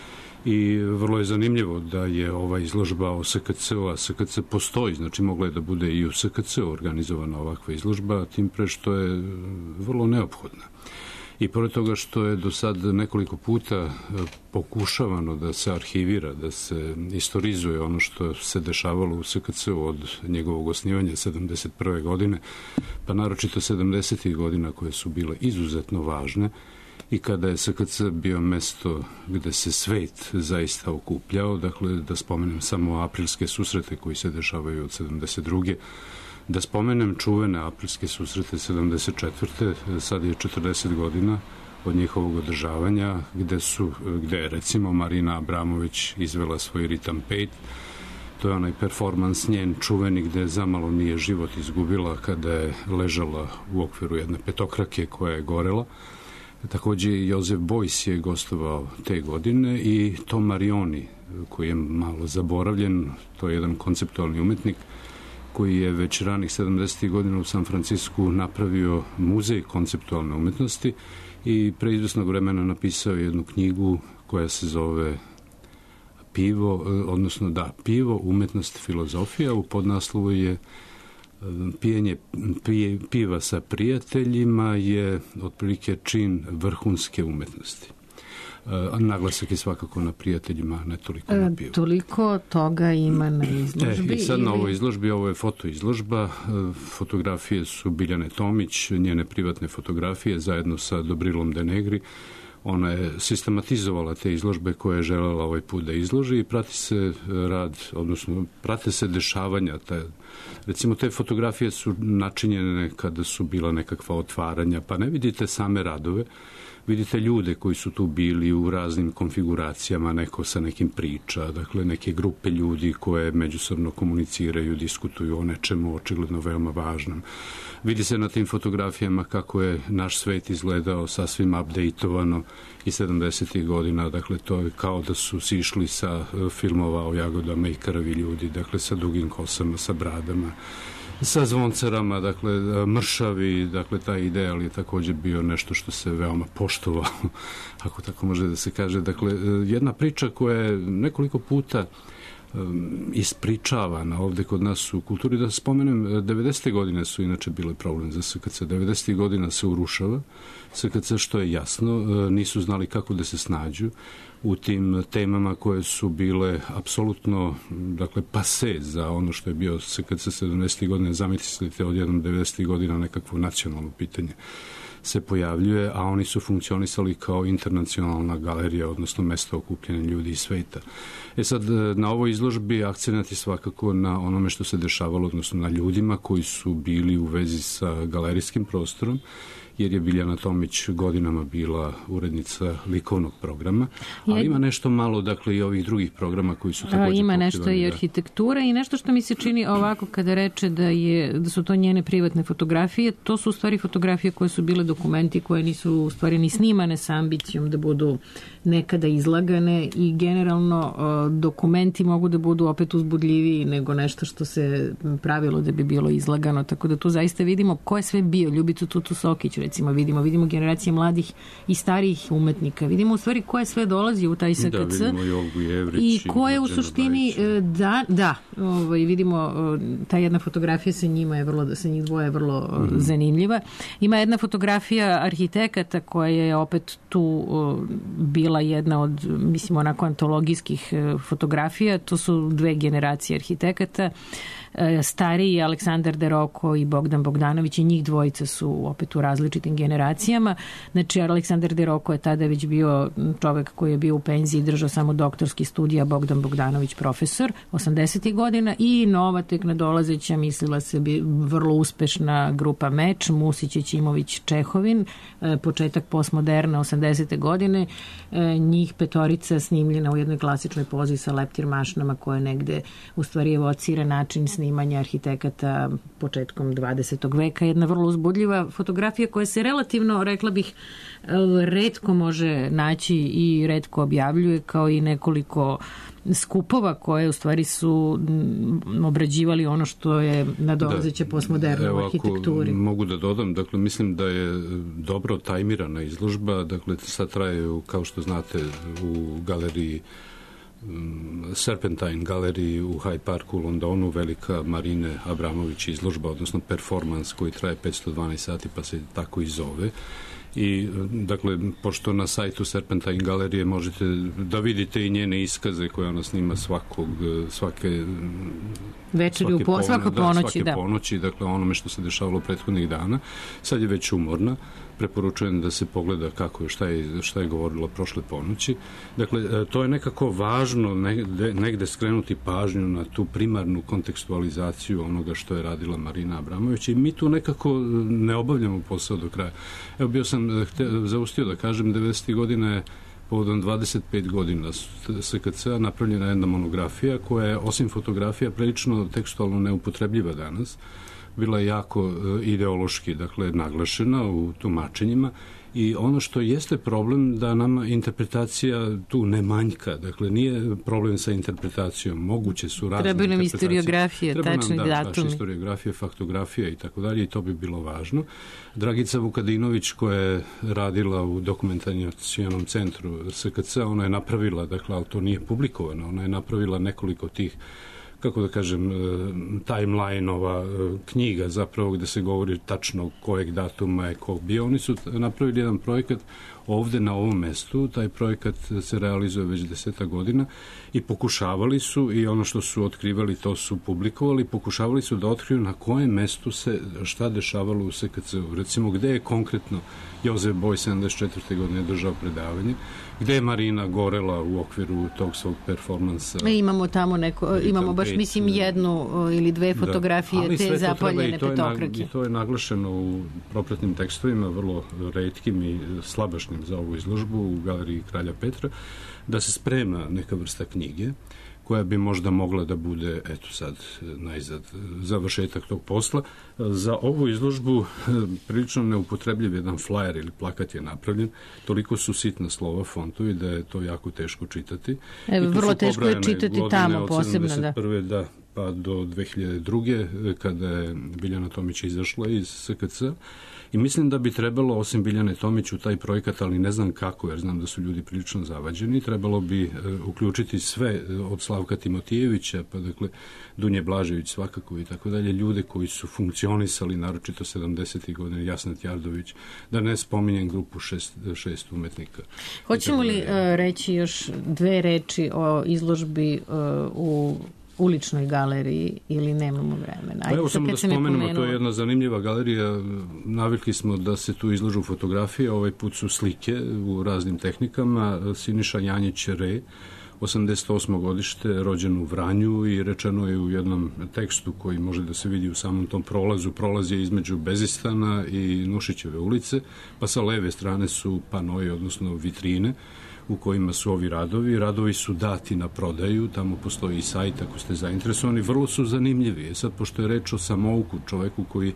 i vrlo je zanimljivo da je ova izložba o S K C-u, a S K C postoji, znači mogla je da bude i u S K C-u organizovana ovakva izložba, tim pre što je vrlo neophodna. I pored toga što je do sad nekoliko puta pokušavano da se arhivira, da se istorizuje ono što se dešavalo u S K C-u od njegovog osnivanja sedamdeset prve godine, pa naročito sedamdesetih godina koje su bile izuzetno važne, i kada je S K C bio mesto gde se svet zaista okupljao, dakle da spomenem samo aprilske susrete koji se dešavaju od sedamdeset druge Da spomenem čuvene aprilske susrete sedamdeset četvrte sad je četrdeset godina od njihovog održavanja, gde, su, gde je recimo Marina Abramović izvela svoj ritam pet. To je onaj performans njen čuveni gde zamalo nije život izgubila kada je ležala u okviru jedne petokrake koja je gorela. Takođe Jozef Bojs je gostovao te godine i Tom Marioni, koji je malo zaboravljen, to je jedan konceptualni umetnik koji je već ranih sedamdesetih godina u San Francisku napravio muzej konceptualne umetnosti i pre izvesnog vremena napisao jednu knjigu koja se zove Pivo, odnosno da, Pivo, umetnost, filozofija. U podnaslovu je pijenje pije, piva sa prijateljima je otprilike čin vrhunske umetnosti. A naglasak je svakako na prijateljima, ne toliko na pivu. E, toliko toga ima na izložbi. E, I sad ili... na ovoj izložbi, ovo je fotoizložba, fotografije su Biljane Tomić, njene privatne fotografije zajedno sa Dobrilom Denegri. Ona je sistematizovala te izložbe koje je želela ovaj put da izloži i prati se rad, odnosno prate se dešavanja. Te, recimo te fotografije su načinjene kada su bila nekakva otvaranja, pa ne vidite same radove, vidite ljude koji su tu bili u raznim konfiguracijama, neko sa nekim priča, dakle neke grupe ljudi koje međusobno komuniciraju, diskutuju o nečemu očigledno veoma važnom. Vidi se na tim fotografijama kako je naš svet izgledao sasvim updateovano i sedamdesetih godina, dakle to je kao da su sišli sa filmova o jagodama i krvi ljudi, dakle sa dugim kosama, sa bradama, sa zvoncerama, dakle mršavi, dakle taj ideal je takođe bio nešto što se veoma poštovalo, ako tako može da se kaže. Dakle, jedna priča koja je nekoliko puta ispričavana ovde kod nas u kulturi, da spomenem, devedesete godine su inače bile problem za S K C. devedesetih godina se urušava S K C, što je jasno, nisu znali kako da se snađu u tim temama koje su bile apsolutno, dakle, pase za ono što je bio S K C sedamdesetih godina. Zamislite odjednom devedesetih godina nekakvo nacionalno pitanje se pojavljuje, a oni su funkcionisali kao internacionalna galerija, odnosno mesto okupljanja ljudi iz sveta. E sad, na ovoj izložbi akcenat je svakako na onome što se dešavalo, odnosno na ljudima koji su bili u vezi sa galerijskim prostorom, jer je Biljana Tomić godinama bila urednica likovnog programa, ali je... ima nešto malo, dakle, i ovih drugih programa koji su takođe ima pokrivani, nešto i arhitektura i nešto što mi se čini ovako kada reče da, je, da su to njene privatne fotografije, to su u stvari fotografije koje su bile dokumenti koje nisu u stvari ni snimane sa ambicijom da budu nekada izlagane i generalno dokumenti mogu da budu opet uzbudljiviji nego nešto što se pravilo da bi bilo izlagano, tako da tu zaista vidimo ko je sve bio. Ljubicu Tutu Sokić recimo vidimo, vidimo generacije mladih i starijih umetnika, vidimo u stvari ko je sve dolazi u taj S K C. Da, vidimo Jogu Jevrić i ko je u suštini da, da ovaj, vidimo ta jedna fotografija sa njima je vrlo, sa njih dvoje je vrlo mm-hmm. zanimljiva. Ima jedna fotografija arhitekata koja je opet tu bila jedna od, mislim, onako antologijskih fotografija. To su dve generacije arhitekata. Stariji Aleksandar De Rocco i Bogdan Bogdanović i njih dvojica su opet u različitim različitim generacijama. Znači, Aleksandar De Rocco je tada već bio čovek koji je bio u penziji i držao samo doktorski studij, a Bogdan Bogdanović profesor osamdesetih godina i nova tek nadolazeća, mislila se bi vrlo uspešna grupa Meč, Musić, Ćimović, Čehovin, početak postmoderne osamdesete godine, njih petorica snimljena u jednoj klasičnoj pozi sa leptir mašnama koje negde u stvari evocira način snimanja arhitekata početkom dvadesetog veka. Jedna vrlo uzbudljiva fotografija koja se relativno, rekla bih, retko može naći i retko objavljuje, kao i nekoliko skupova koje u stvari su obrađivali ono što je nadolazeća postmoderna u arhitekturi. Mogu da dodam, dakle, mislim da je dobro tajmirana izložba, dakle, sad traje, kao što znate, u galeriji Serpentine galeriji u Hyde Parku u Londonu, velika Marine Abramović izložba, odnosno performans koji traje petsto dvanaest sati, pa se tako i zove. I, dakle, pošto na sajtu Serpentine galerije možete da vidite i njene iskaze koje ona snima svakog, svake večeri u po, svako ponoći, da, svake da. ponoći, dakle, onome što se dešavalo prethodnih dana. Sad je već umorna. Preporučujem da se pogleda kako je, šta je, šta je govorila prošle ponoći. Dakle, to je nekako važno negde, negde skrenuti pažnju na tu primarnu kontekstualizaciju onoga što je radila Marina Abramović i mi tu nekako ne obavljamo posao do kraja. Evo, bio sam hte, zaustio da kažem, devedesetih godina je povodom dvadeset pet godina S K C-a napravljena jedna monografija koja je, osim fotografija, prilično tekstualno neupotrebljiva danas. Bila je jako ideološki, dakle, naglašena u tumačenjima i ono što jeste problem da nama interpretacija tu ne manjka, dakle, nije problem sa interpretacijom, moguće su razne interpretacije. Treba nam historiografije, tačni da, datumi. Historiografije, faktografija i tako dalje i to bi bilo važno. Dragica Vukadinović koja je radila u dokumentacionom centru S K C, ona je napravila, dakle, ali to nije publikovano, ona je napravila nekoliko tih, kako da kažem, timeline-ova knjiga zapravo gde se govori tačno kojeg datuma je ko bio. Oni su napravili jedan projekat ovde na ovom mestu, taj projekat se realizuje već deseta godina i pokušavali su, i ono što su otkrivali to su publikovali, pokušavali su da otkriju na kojem mestu se šta dešavalo u S K C-u. Recimo, gde je konkretno Jozef Boj sedamdeset četvrte godine držao predavanje, gde je Marina gorela u okviru tog svog performansa. E, imamo tamo neko, imamo baš, mislim, jednu ili dve fotografije da, te zapaljene petokrake. I to je naglašeno u propratnim tekstovima, vrlo retkim i slabašnim za ovu izložbu u galeriji Kralja Petra, da se sprema neka vrsta knjige koja bi možda mogla da bude, eto sad, najzad, završetak tog posla. Za ovu izložbu prilično neupotrebljiv jedan flyer ili plakat je napravljen, toliko su sitna slova, fontovi, da je to jako teško čitati. Evo, vrlo teško je čitati tamo posebno, da. sedamdeset prve da, pa do dve hiljade druge kada je Biljana Tomić izašla iz S K C. I mislim da bi trebalo, osim Biljane Tomić, u taj projekat, ali ne znam kako, jer znam da su ljudi prilično zavađeni, trebalo bi uh, uključiti sve od Slavka Timotijevića, pa dakle Dunje Blažević svakako i tako dalje, ljude koji su funkcionisali, naročito sedamdesetih godina, Jasna Tjardović, da ne spominjem grupu šest, šest umetnika. Hoćemo li uh, reći još dve reči o izložbi uh, u uličnoj galeriji ili nemamo vremena? Ajde, evo samo da spomenemo, to je jedna zanimljiva galerija. Navikli smo da se tu izlažu fotografije, ovaj put su slike u raznim tehnikama. Siniša Janjić Re, osamdeset osmo godište, rođen u Vranju i rečeno je u jednom tekstu koji može da se vidi u samom tom prolazu. Prolaz je između Bezistana i Nušićeve ulice, pa sa leve strane su panoji, odnosno vitrine, u kojima su ovi radovi. Radovi su dati na prodaju, tamo postoji i sajt ako ste zainteresovani, vrlo su zanimljivi. Sad, pošto je reč o samouku, čoveku koji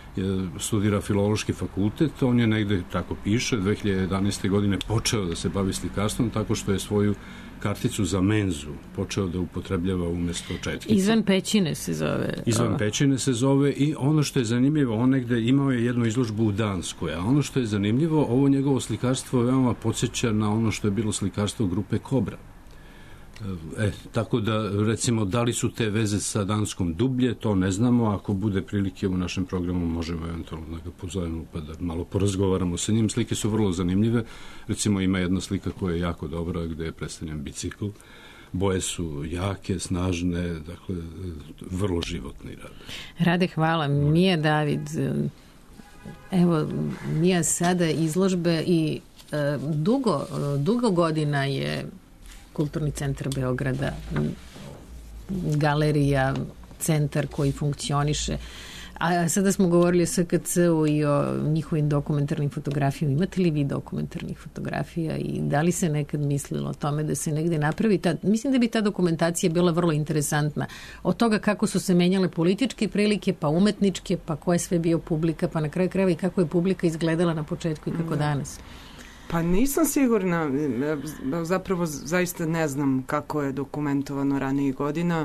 studira filološki fakultet, on je negde, tako piše, dve hiljade jedanaeste. godine počeo da se bavi slikarstvom tako što je svoju karticu za menzu počeo da upotrebljava umesto četkice. Izvan pećine se zove. Izvan pećine se zove i ono što je zanimljivo, on negde imao je jednu izložbu u Danskoj, a ono što je zanimljivo, ovo njegovo slikarstvo veoma podsjeća na ono što je bilo slikarstvo grupe Kobra. E, tako da, recimo, da li su te veze sa Danskom dublje, to ne znamo. Ako bude prilike u našem programu, možemo eventualno da ga pozovemo pa da malo porazgovaramo sa njim. Slike su vrlo zanimljive. Recimo, ima jedna slika koja je jako dobra, gde je predstavljen bicikl. Boje su jake, snažne, dakle, vrlo životni rad. Rade, hvala. Mija David, Evo, Mija, sada izložbe i e, dugo, dugo godina je Kulturni centar Beograda, galerija, centar koji funkcioniše. A sada smo govorili o S K C-u i o njihovim dokumentarnim fotografijama. Imate li vi dokumentarnih fotografija i da li se nekad mislilo o tome da se negde napravi? Ta, mislim da bi ta dokumentacija bila vrlo interesantna. Od toga kako su se menjale političke prilike, pa umetničke, pa ko je sve bio publika, pa na kraju krajeva i kako je publika izgledala na početku i kako danas. Pa nisam sigurna, zapravo zaista ne znam kako je dokumentovano ranijih godina.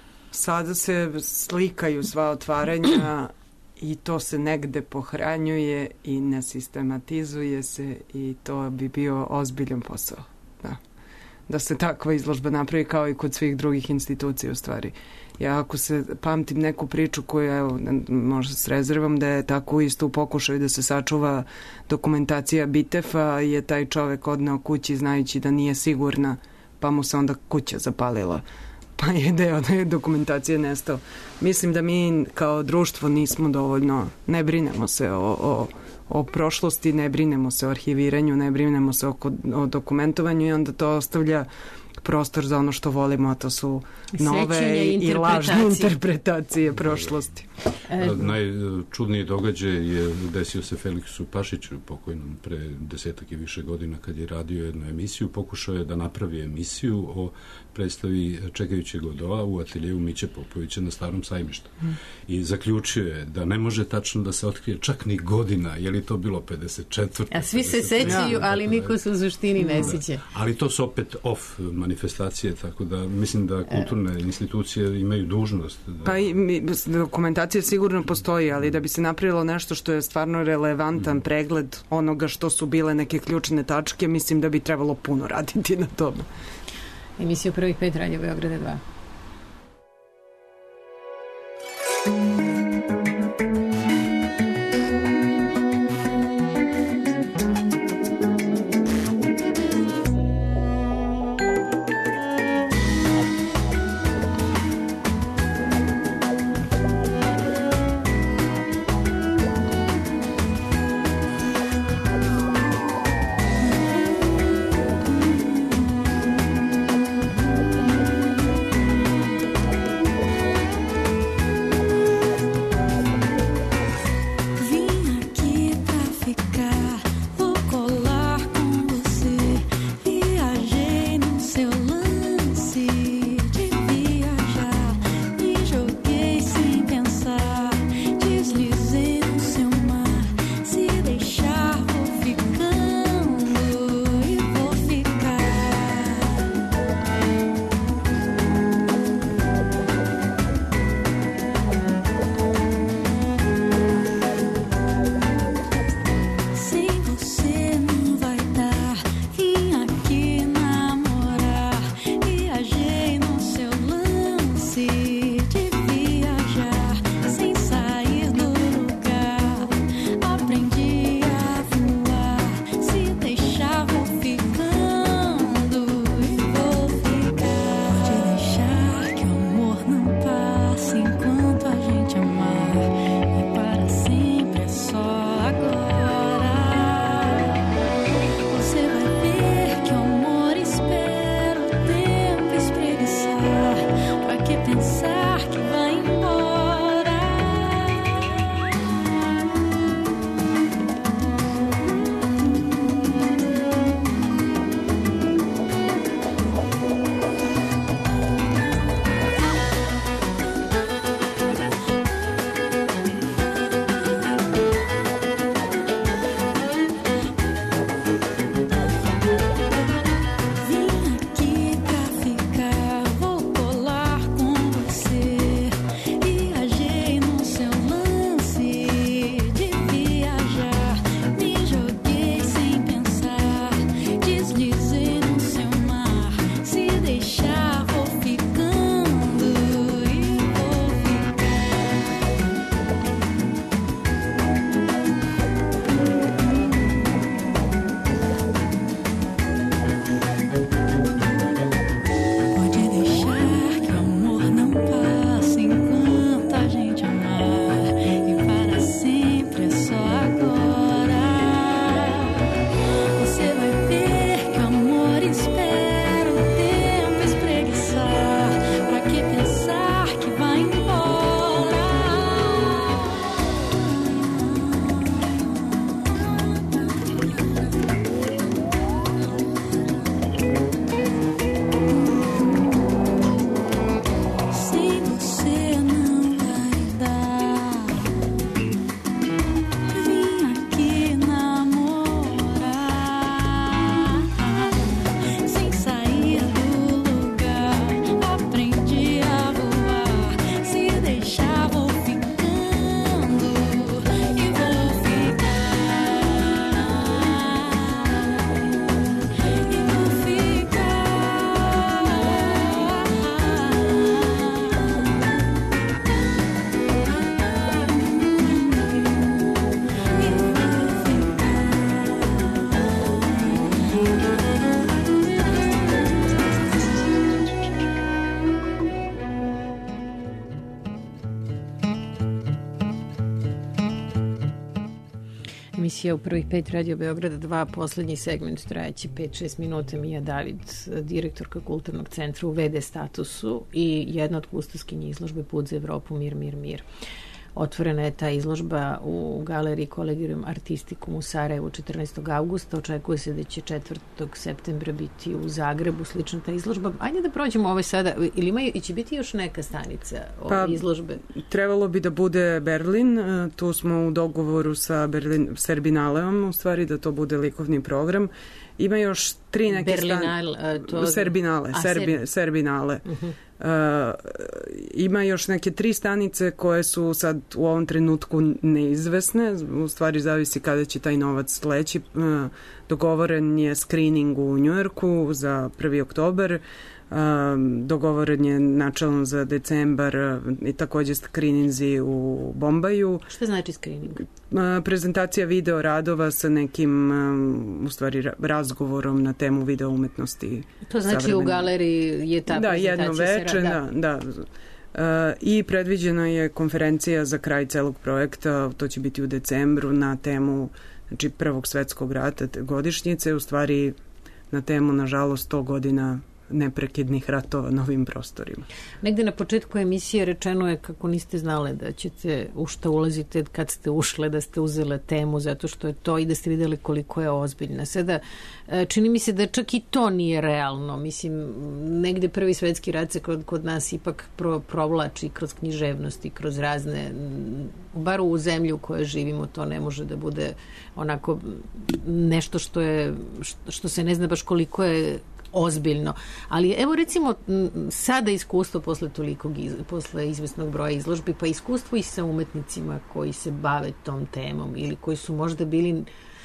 Sada se slikaju sva otvaranja i to se negde pohranjuje i ne sistematizuje se i to bi bio ozbiljan posao. Da. Da se takva izložba napravi kao i kod svih drugih institucija u stvari. Ja ako se pamtim neku priču koju, evo, možda s rezervom da je tako isto u pokušaju da se sačuva dokumentacija Bitefa, je taj čovek odneo kući znajući da nije sigurna, pa mu se onda kuća zapalila. Pa je deo dokumentacije nestao. Mislim da mi kao društvo nismo dovoljno, ne brinemo se o, o, o prošlosti, ne brinemo se o arhiviranju, ne brinemo se o, o dokumentovanju i onda to ostavlja prostor za ono što volimo, a to su nove i, i lažne interpretacije prošlosti. E, Najčudniji događaj je desio se Feliksu Pašiću, pokojnom pre desetak i više godina, kad je radio jednu emisiju. Pokušao je da napravi emisiju o predstavi Čekajući Godoa u ateljevu Miće Popovića na Starom sajmištu. Hmm. I zaključio je da ne može tačno da se otkrije čak ni godina, je li to bilo pedeset četvrte A svi se sećaju, ali niko se u suštini ne sjeća. Ali to su opet off manifestacije, tako da mislim da kulturne institucije imaju dužnost. Da... Pa i dokumentacija sigurno postoji, ali da bi se napravilo nešto što je stvarno relevantan mm. pregled onoga što su bile neke ključne tačke, mislim da bi trebalo puno raditi na tome. Emisija Prvih pet, Radio Beograda dva. emisija u prvih pet Radio Beograda dva, poslednji segment trajeći pet šest minuta. Mija David, direktorka Kulturnog centra u ve de statusu i jedna od kustoskinja izložbe Put za Evropu Mir, mir, mir. Otvorena je ta izložba u galeriji Collegium Artisticum u Sarajevu četrnaestog avgusta. Očekuje se da će četvrtog septembra biti u Zagrebu slična ta izložba. Ajde da prođemo ove sada. Ili imaju, i će biti još neka stanica ove pa, izložbe? Trebalo bi da bude Berlin. Tu smo u dogovoru sa Berlin, Serbinaleom, u stvari da to bude likovni program. Ima još tri neke Berlinal, stan... to... Serbinale, A, Serbi, Serbi... Serbinale. Uh-huh. Uh, ima još neke tri stanice koje su sad u ovom trenutku neizvesne, u stvari zavisi kada će taj novac leći. Uh, dogovoren je screening u Njujorku za prvi oktober, uh, dogovoren je načelno za decembar uh, i takođe screeninzi u Bombaju. Šta znači screening? Uh, prezentacija video radova sa nekim um, u stvari razgovorom na temu video umetnosti. To znači savremeni. U galeriji je ta da, prezentacija jedno veče, da, da. Uh, i predviđena je konferencija za kraj celog projekta, to će biti u decembru na temu znači Prvog svetskog rata godišnjice, u stvari na temu nažalost sto godina neprekidnih ratova na ovim prostorima. Negde na početku emisije rečeno je kako niste znale da ćete u šta ulazite kad ste ušle, da ste uzele temu zato što je to i da ste videli koliko je ozbiljna. Sada čini mi se da čak i to nije realno. Mislim, negde Prvi svetski rat se kod, kod nas ipak pro, provlači kroz književnosti, kroz razne, bar u zemlji u kojoj živimo, to ne može da bude onako nešto što je, što se ne zna baš koliko je ozbiljno. Ali evo recimo sada iskustvo posle tolikog, posle izvesnog broja izložbi, pa iskustvo i sa umetnicima koji se bave tom temom ili koji su možda bili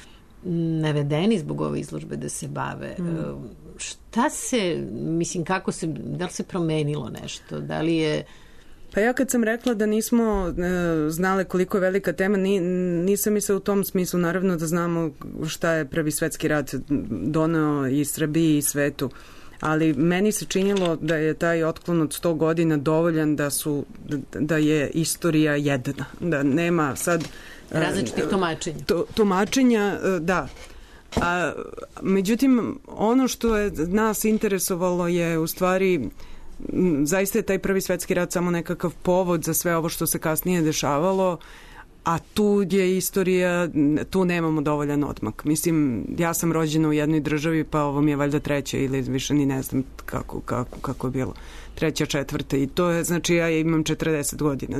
navedeni zbog ove izložbe da se bave. Mm. Šta se, mislim, kako se, da li se promenilo nešto? Da li je... Pa ja kad sam rekla da nismo e, znale koliko je velika tema, ni, nisam mislila u tom smislu, naravno da znamo šta je Prvi svetski rat doneo i Srbiji i svetu, ali meni se činilo da je taj otklon od sto godina dovoljan da su, da je istorija jedna, da nema sad različitih tumačenja. To, tumačenja, da. A, međutim, ono što je nas interesovalo je u stvari zaista je taj Prvi svetski rat samo nekakav povod za sve ovo što se kasnije dešavalo, a tu je istorija, tu nemamo dovoljan odmak. Mislim, ja sam rođena u jednoj državi, pa ovo mi je valjda treća ili više ni ne znam kako, kako, kako je bilo. Treća, četvrta i to je, znači ja imam četrdeset godina.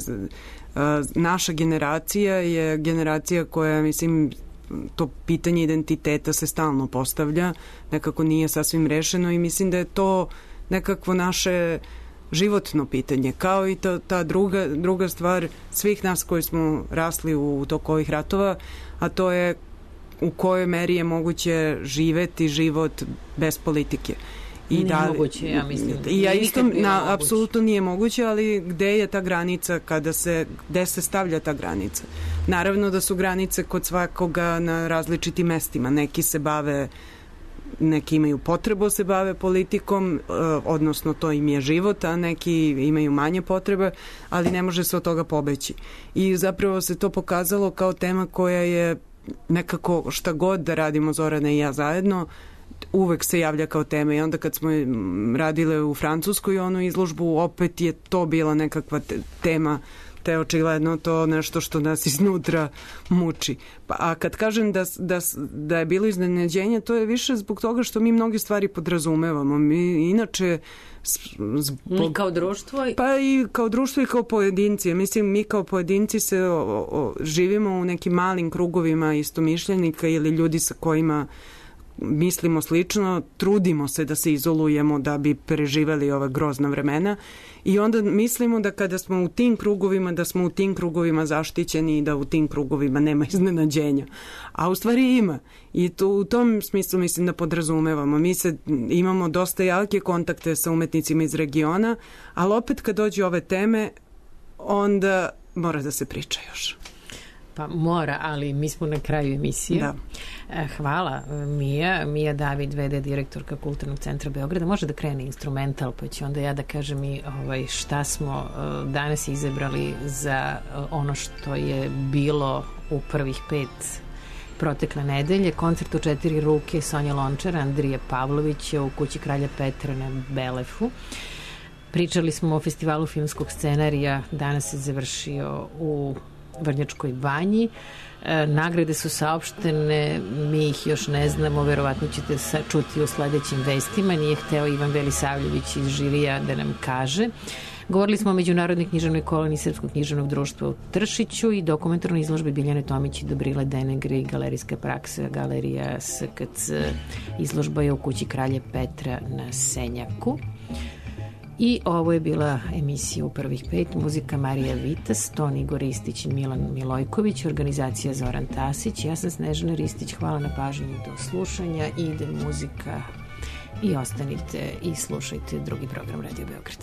Naša generacija je generacija koja, mislim, to pitanje identiteta se stalno postavlja, nekako nije sasvim rešeno i mislim da je to nekakvo naše životno pitanje, kao i to, ta druga, druga stvar svih nas koji smo rasli u toku ovih ratova, a to je u kojoj meri je moguće živeti život bez politike. I nije da, moguće, ja mislim. I ja isto, na, apsolutno nije moguće, ali gde je ta granica kada se, gde se stavlja ta granica? Naravno da su granice kod svakoga na različitim mestima. Neki se bave neki imaju potrebu se bave politikom, odnosno to im je život, a neki imaju manje potrebe, ali ne može se od toga pobeći. I zapravo se to pokazalo kao tema koja je nekako šta god da radimo Zorana i ja zajedno, uvek se javlja kao tema i onda kad smo radile u Francuskoj onu izložbu, opet je to bila nekakva te, tema te očigledno to nešto što nas iznutra muči. Pa, a kad kažem da, da, da je bilo iznenađenje, to je više zbog toga što mi mnoge stvari podrazumevamo. Mi inače zbog, mi kao društvo? Pa i kao društvo i kao pojedinci. Mislim, mi kao pojedinci se o, o, živimo u nekim malim krugovima istomišljenika ili ljudi sa kojima mislimo slično, trudimo se da se izolujemo da bi preživeli ova grozna vremena i onda mislimo da kada smo u tim krugovima, da smo u tim krugovima zaštićeni i da u tim krugovima nema iznenađenja. A u stvari ima. I to, u tom smislu mislim da podrazumevamo. Mi se imamo dosta jake kontakte sa umetnicima iz regiona, ali opet kad dođu ove teme, onda mora da se priča još. Pa mora, ali mi smo na kraju emisije. Da. Hvala, Mija. Mija David, ve de direktorka Kulturnog centra Beograda. Može da krene instrumental, pa ću onda ja da kažem i ovaj, šta smo danas izabrali za ono što je bilo u prvih pet protekle nedelje. Koncert u četiri ruke Sonja Lončara, Andrije Pavlovića u kući Kralja Petra na Belefu. Pričali smo o festivalu filmskog scenarija, danas se završio u Vrnjačkoj banji. E, nagrade su saopštene, mi ih još ne znamo, verovatno ćete sa, čuti u sledećim vestima. Nije hteo Ivan Velisavljević iz žirija da nam kaže. Govorili smo o Međunarodnoj književnoj koloniji Srpskog književnog društva u Tršiću i dokumentarnoj izložbi Biljane Tomić i Dobrile Denegre i galerijska praksa Galerija S K C. Izložba je u kući Kralja Petra na Senjaku. I ovo je bila emisija u prvih pet. Muzika Marija Vitas, ton Igor Ristić i Milan Milojković, organizacija Zoran Tasić. Ja sam Snežana Ristić, hvala na pažnji, do slušanja. Ide muzika i ostanite i slušajte drugi program Radio Beograd.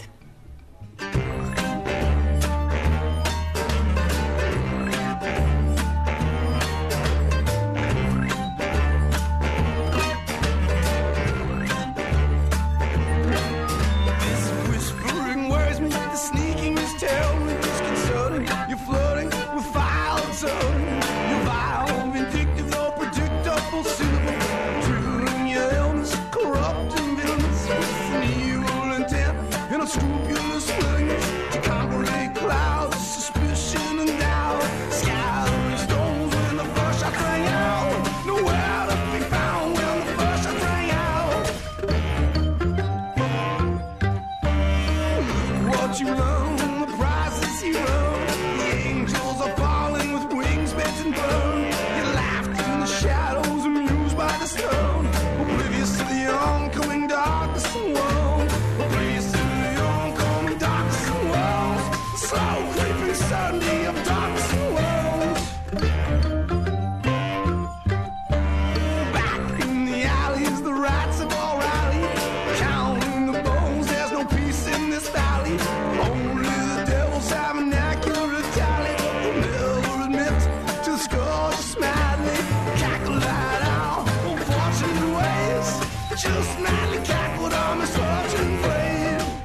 Scrupulous willingness to conquer a cloud, suspicion and doubt, scattering stones when the first shot rang out, nowhere to be found when the first shot rang out. Look what you learn, the prizes you earn, the angels are falling with wings bent and burned. You laughed in the shadows, amused by the stone, oblivious to the oncoming darkness and woe, oblivious to slow creeping certainty of darkness and worlds. Back in the alleys, the rats have all rallied, counting the bones, there's no peace in this valley. Only the devils have an accurate tally. They'll never admit to the scourge just madly cackle that out unfortunate ways, just madly cackled on misfortune ways.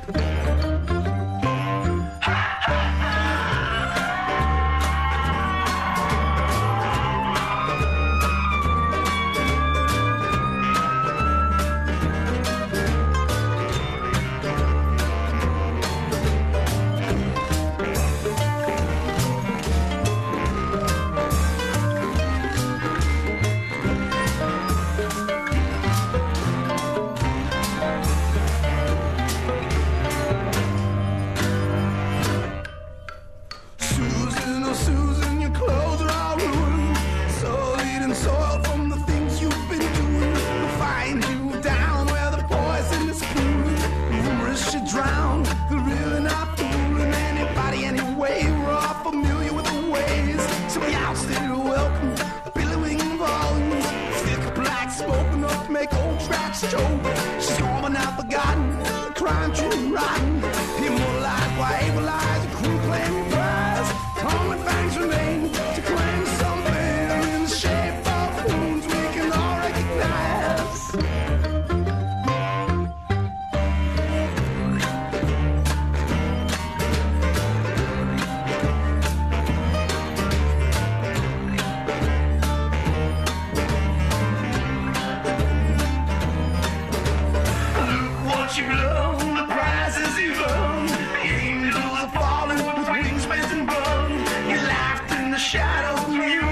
She's gone but not forgotten, crying true and rotten. Immortalized, why abilized, a crew claiming prize. Only fangs remain to claim something in the shape of wounds we can all recognize. You love the prizes you earn. The angels are falling with wings bent and burned. You laughed in the shadows, you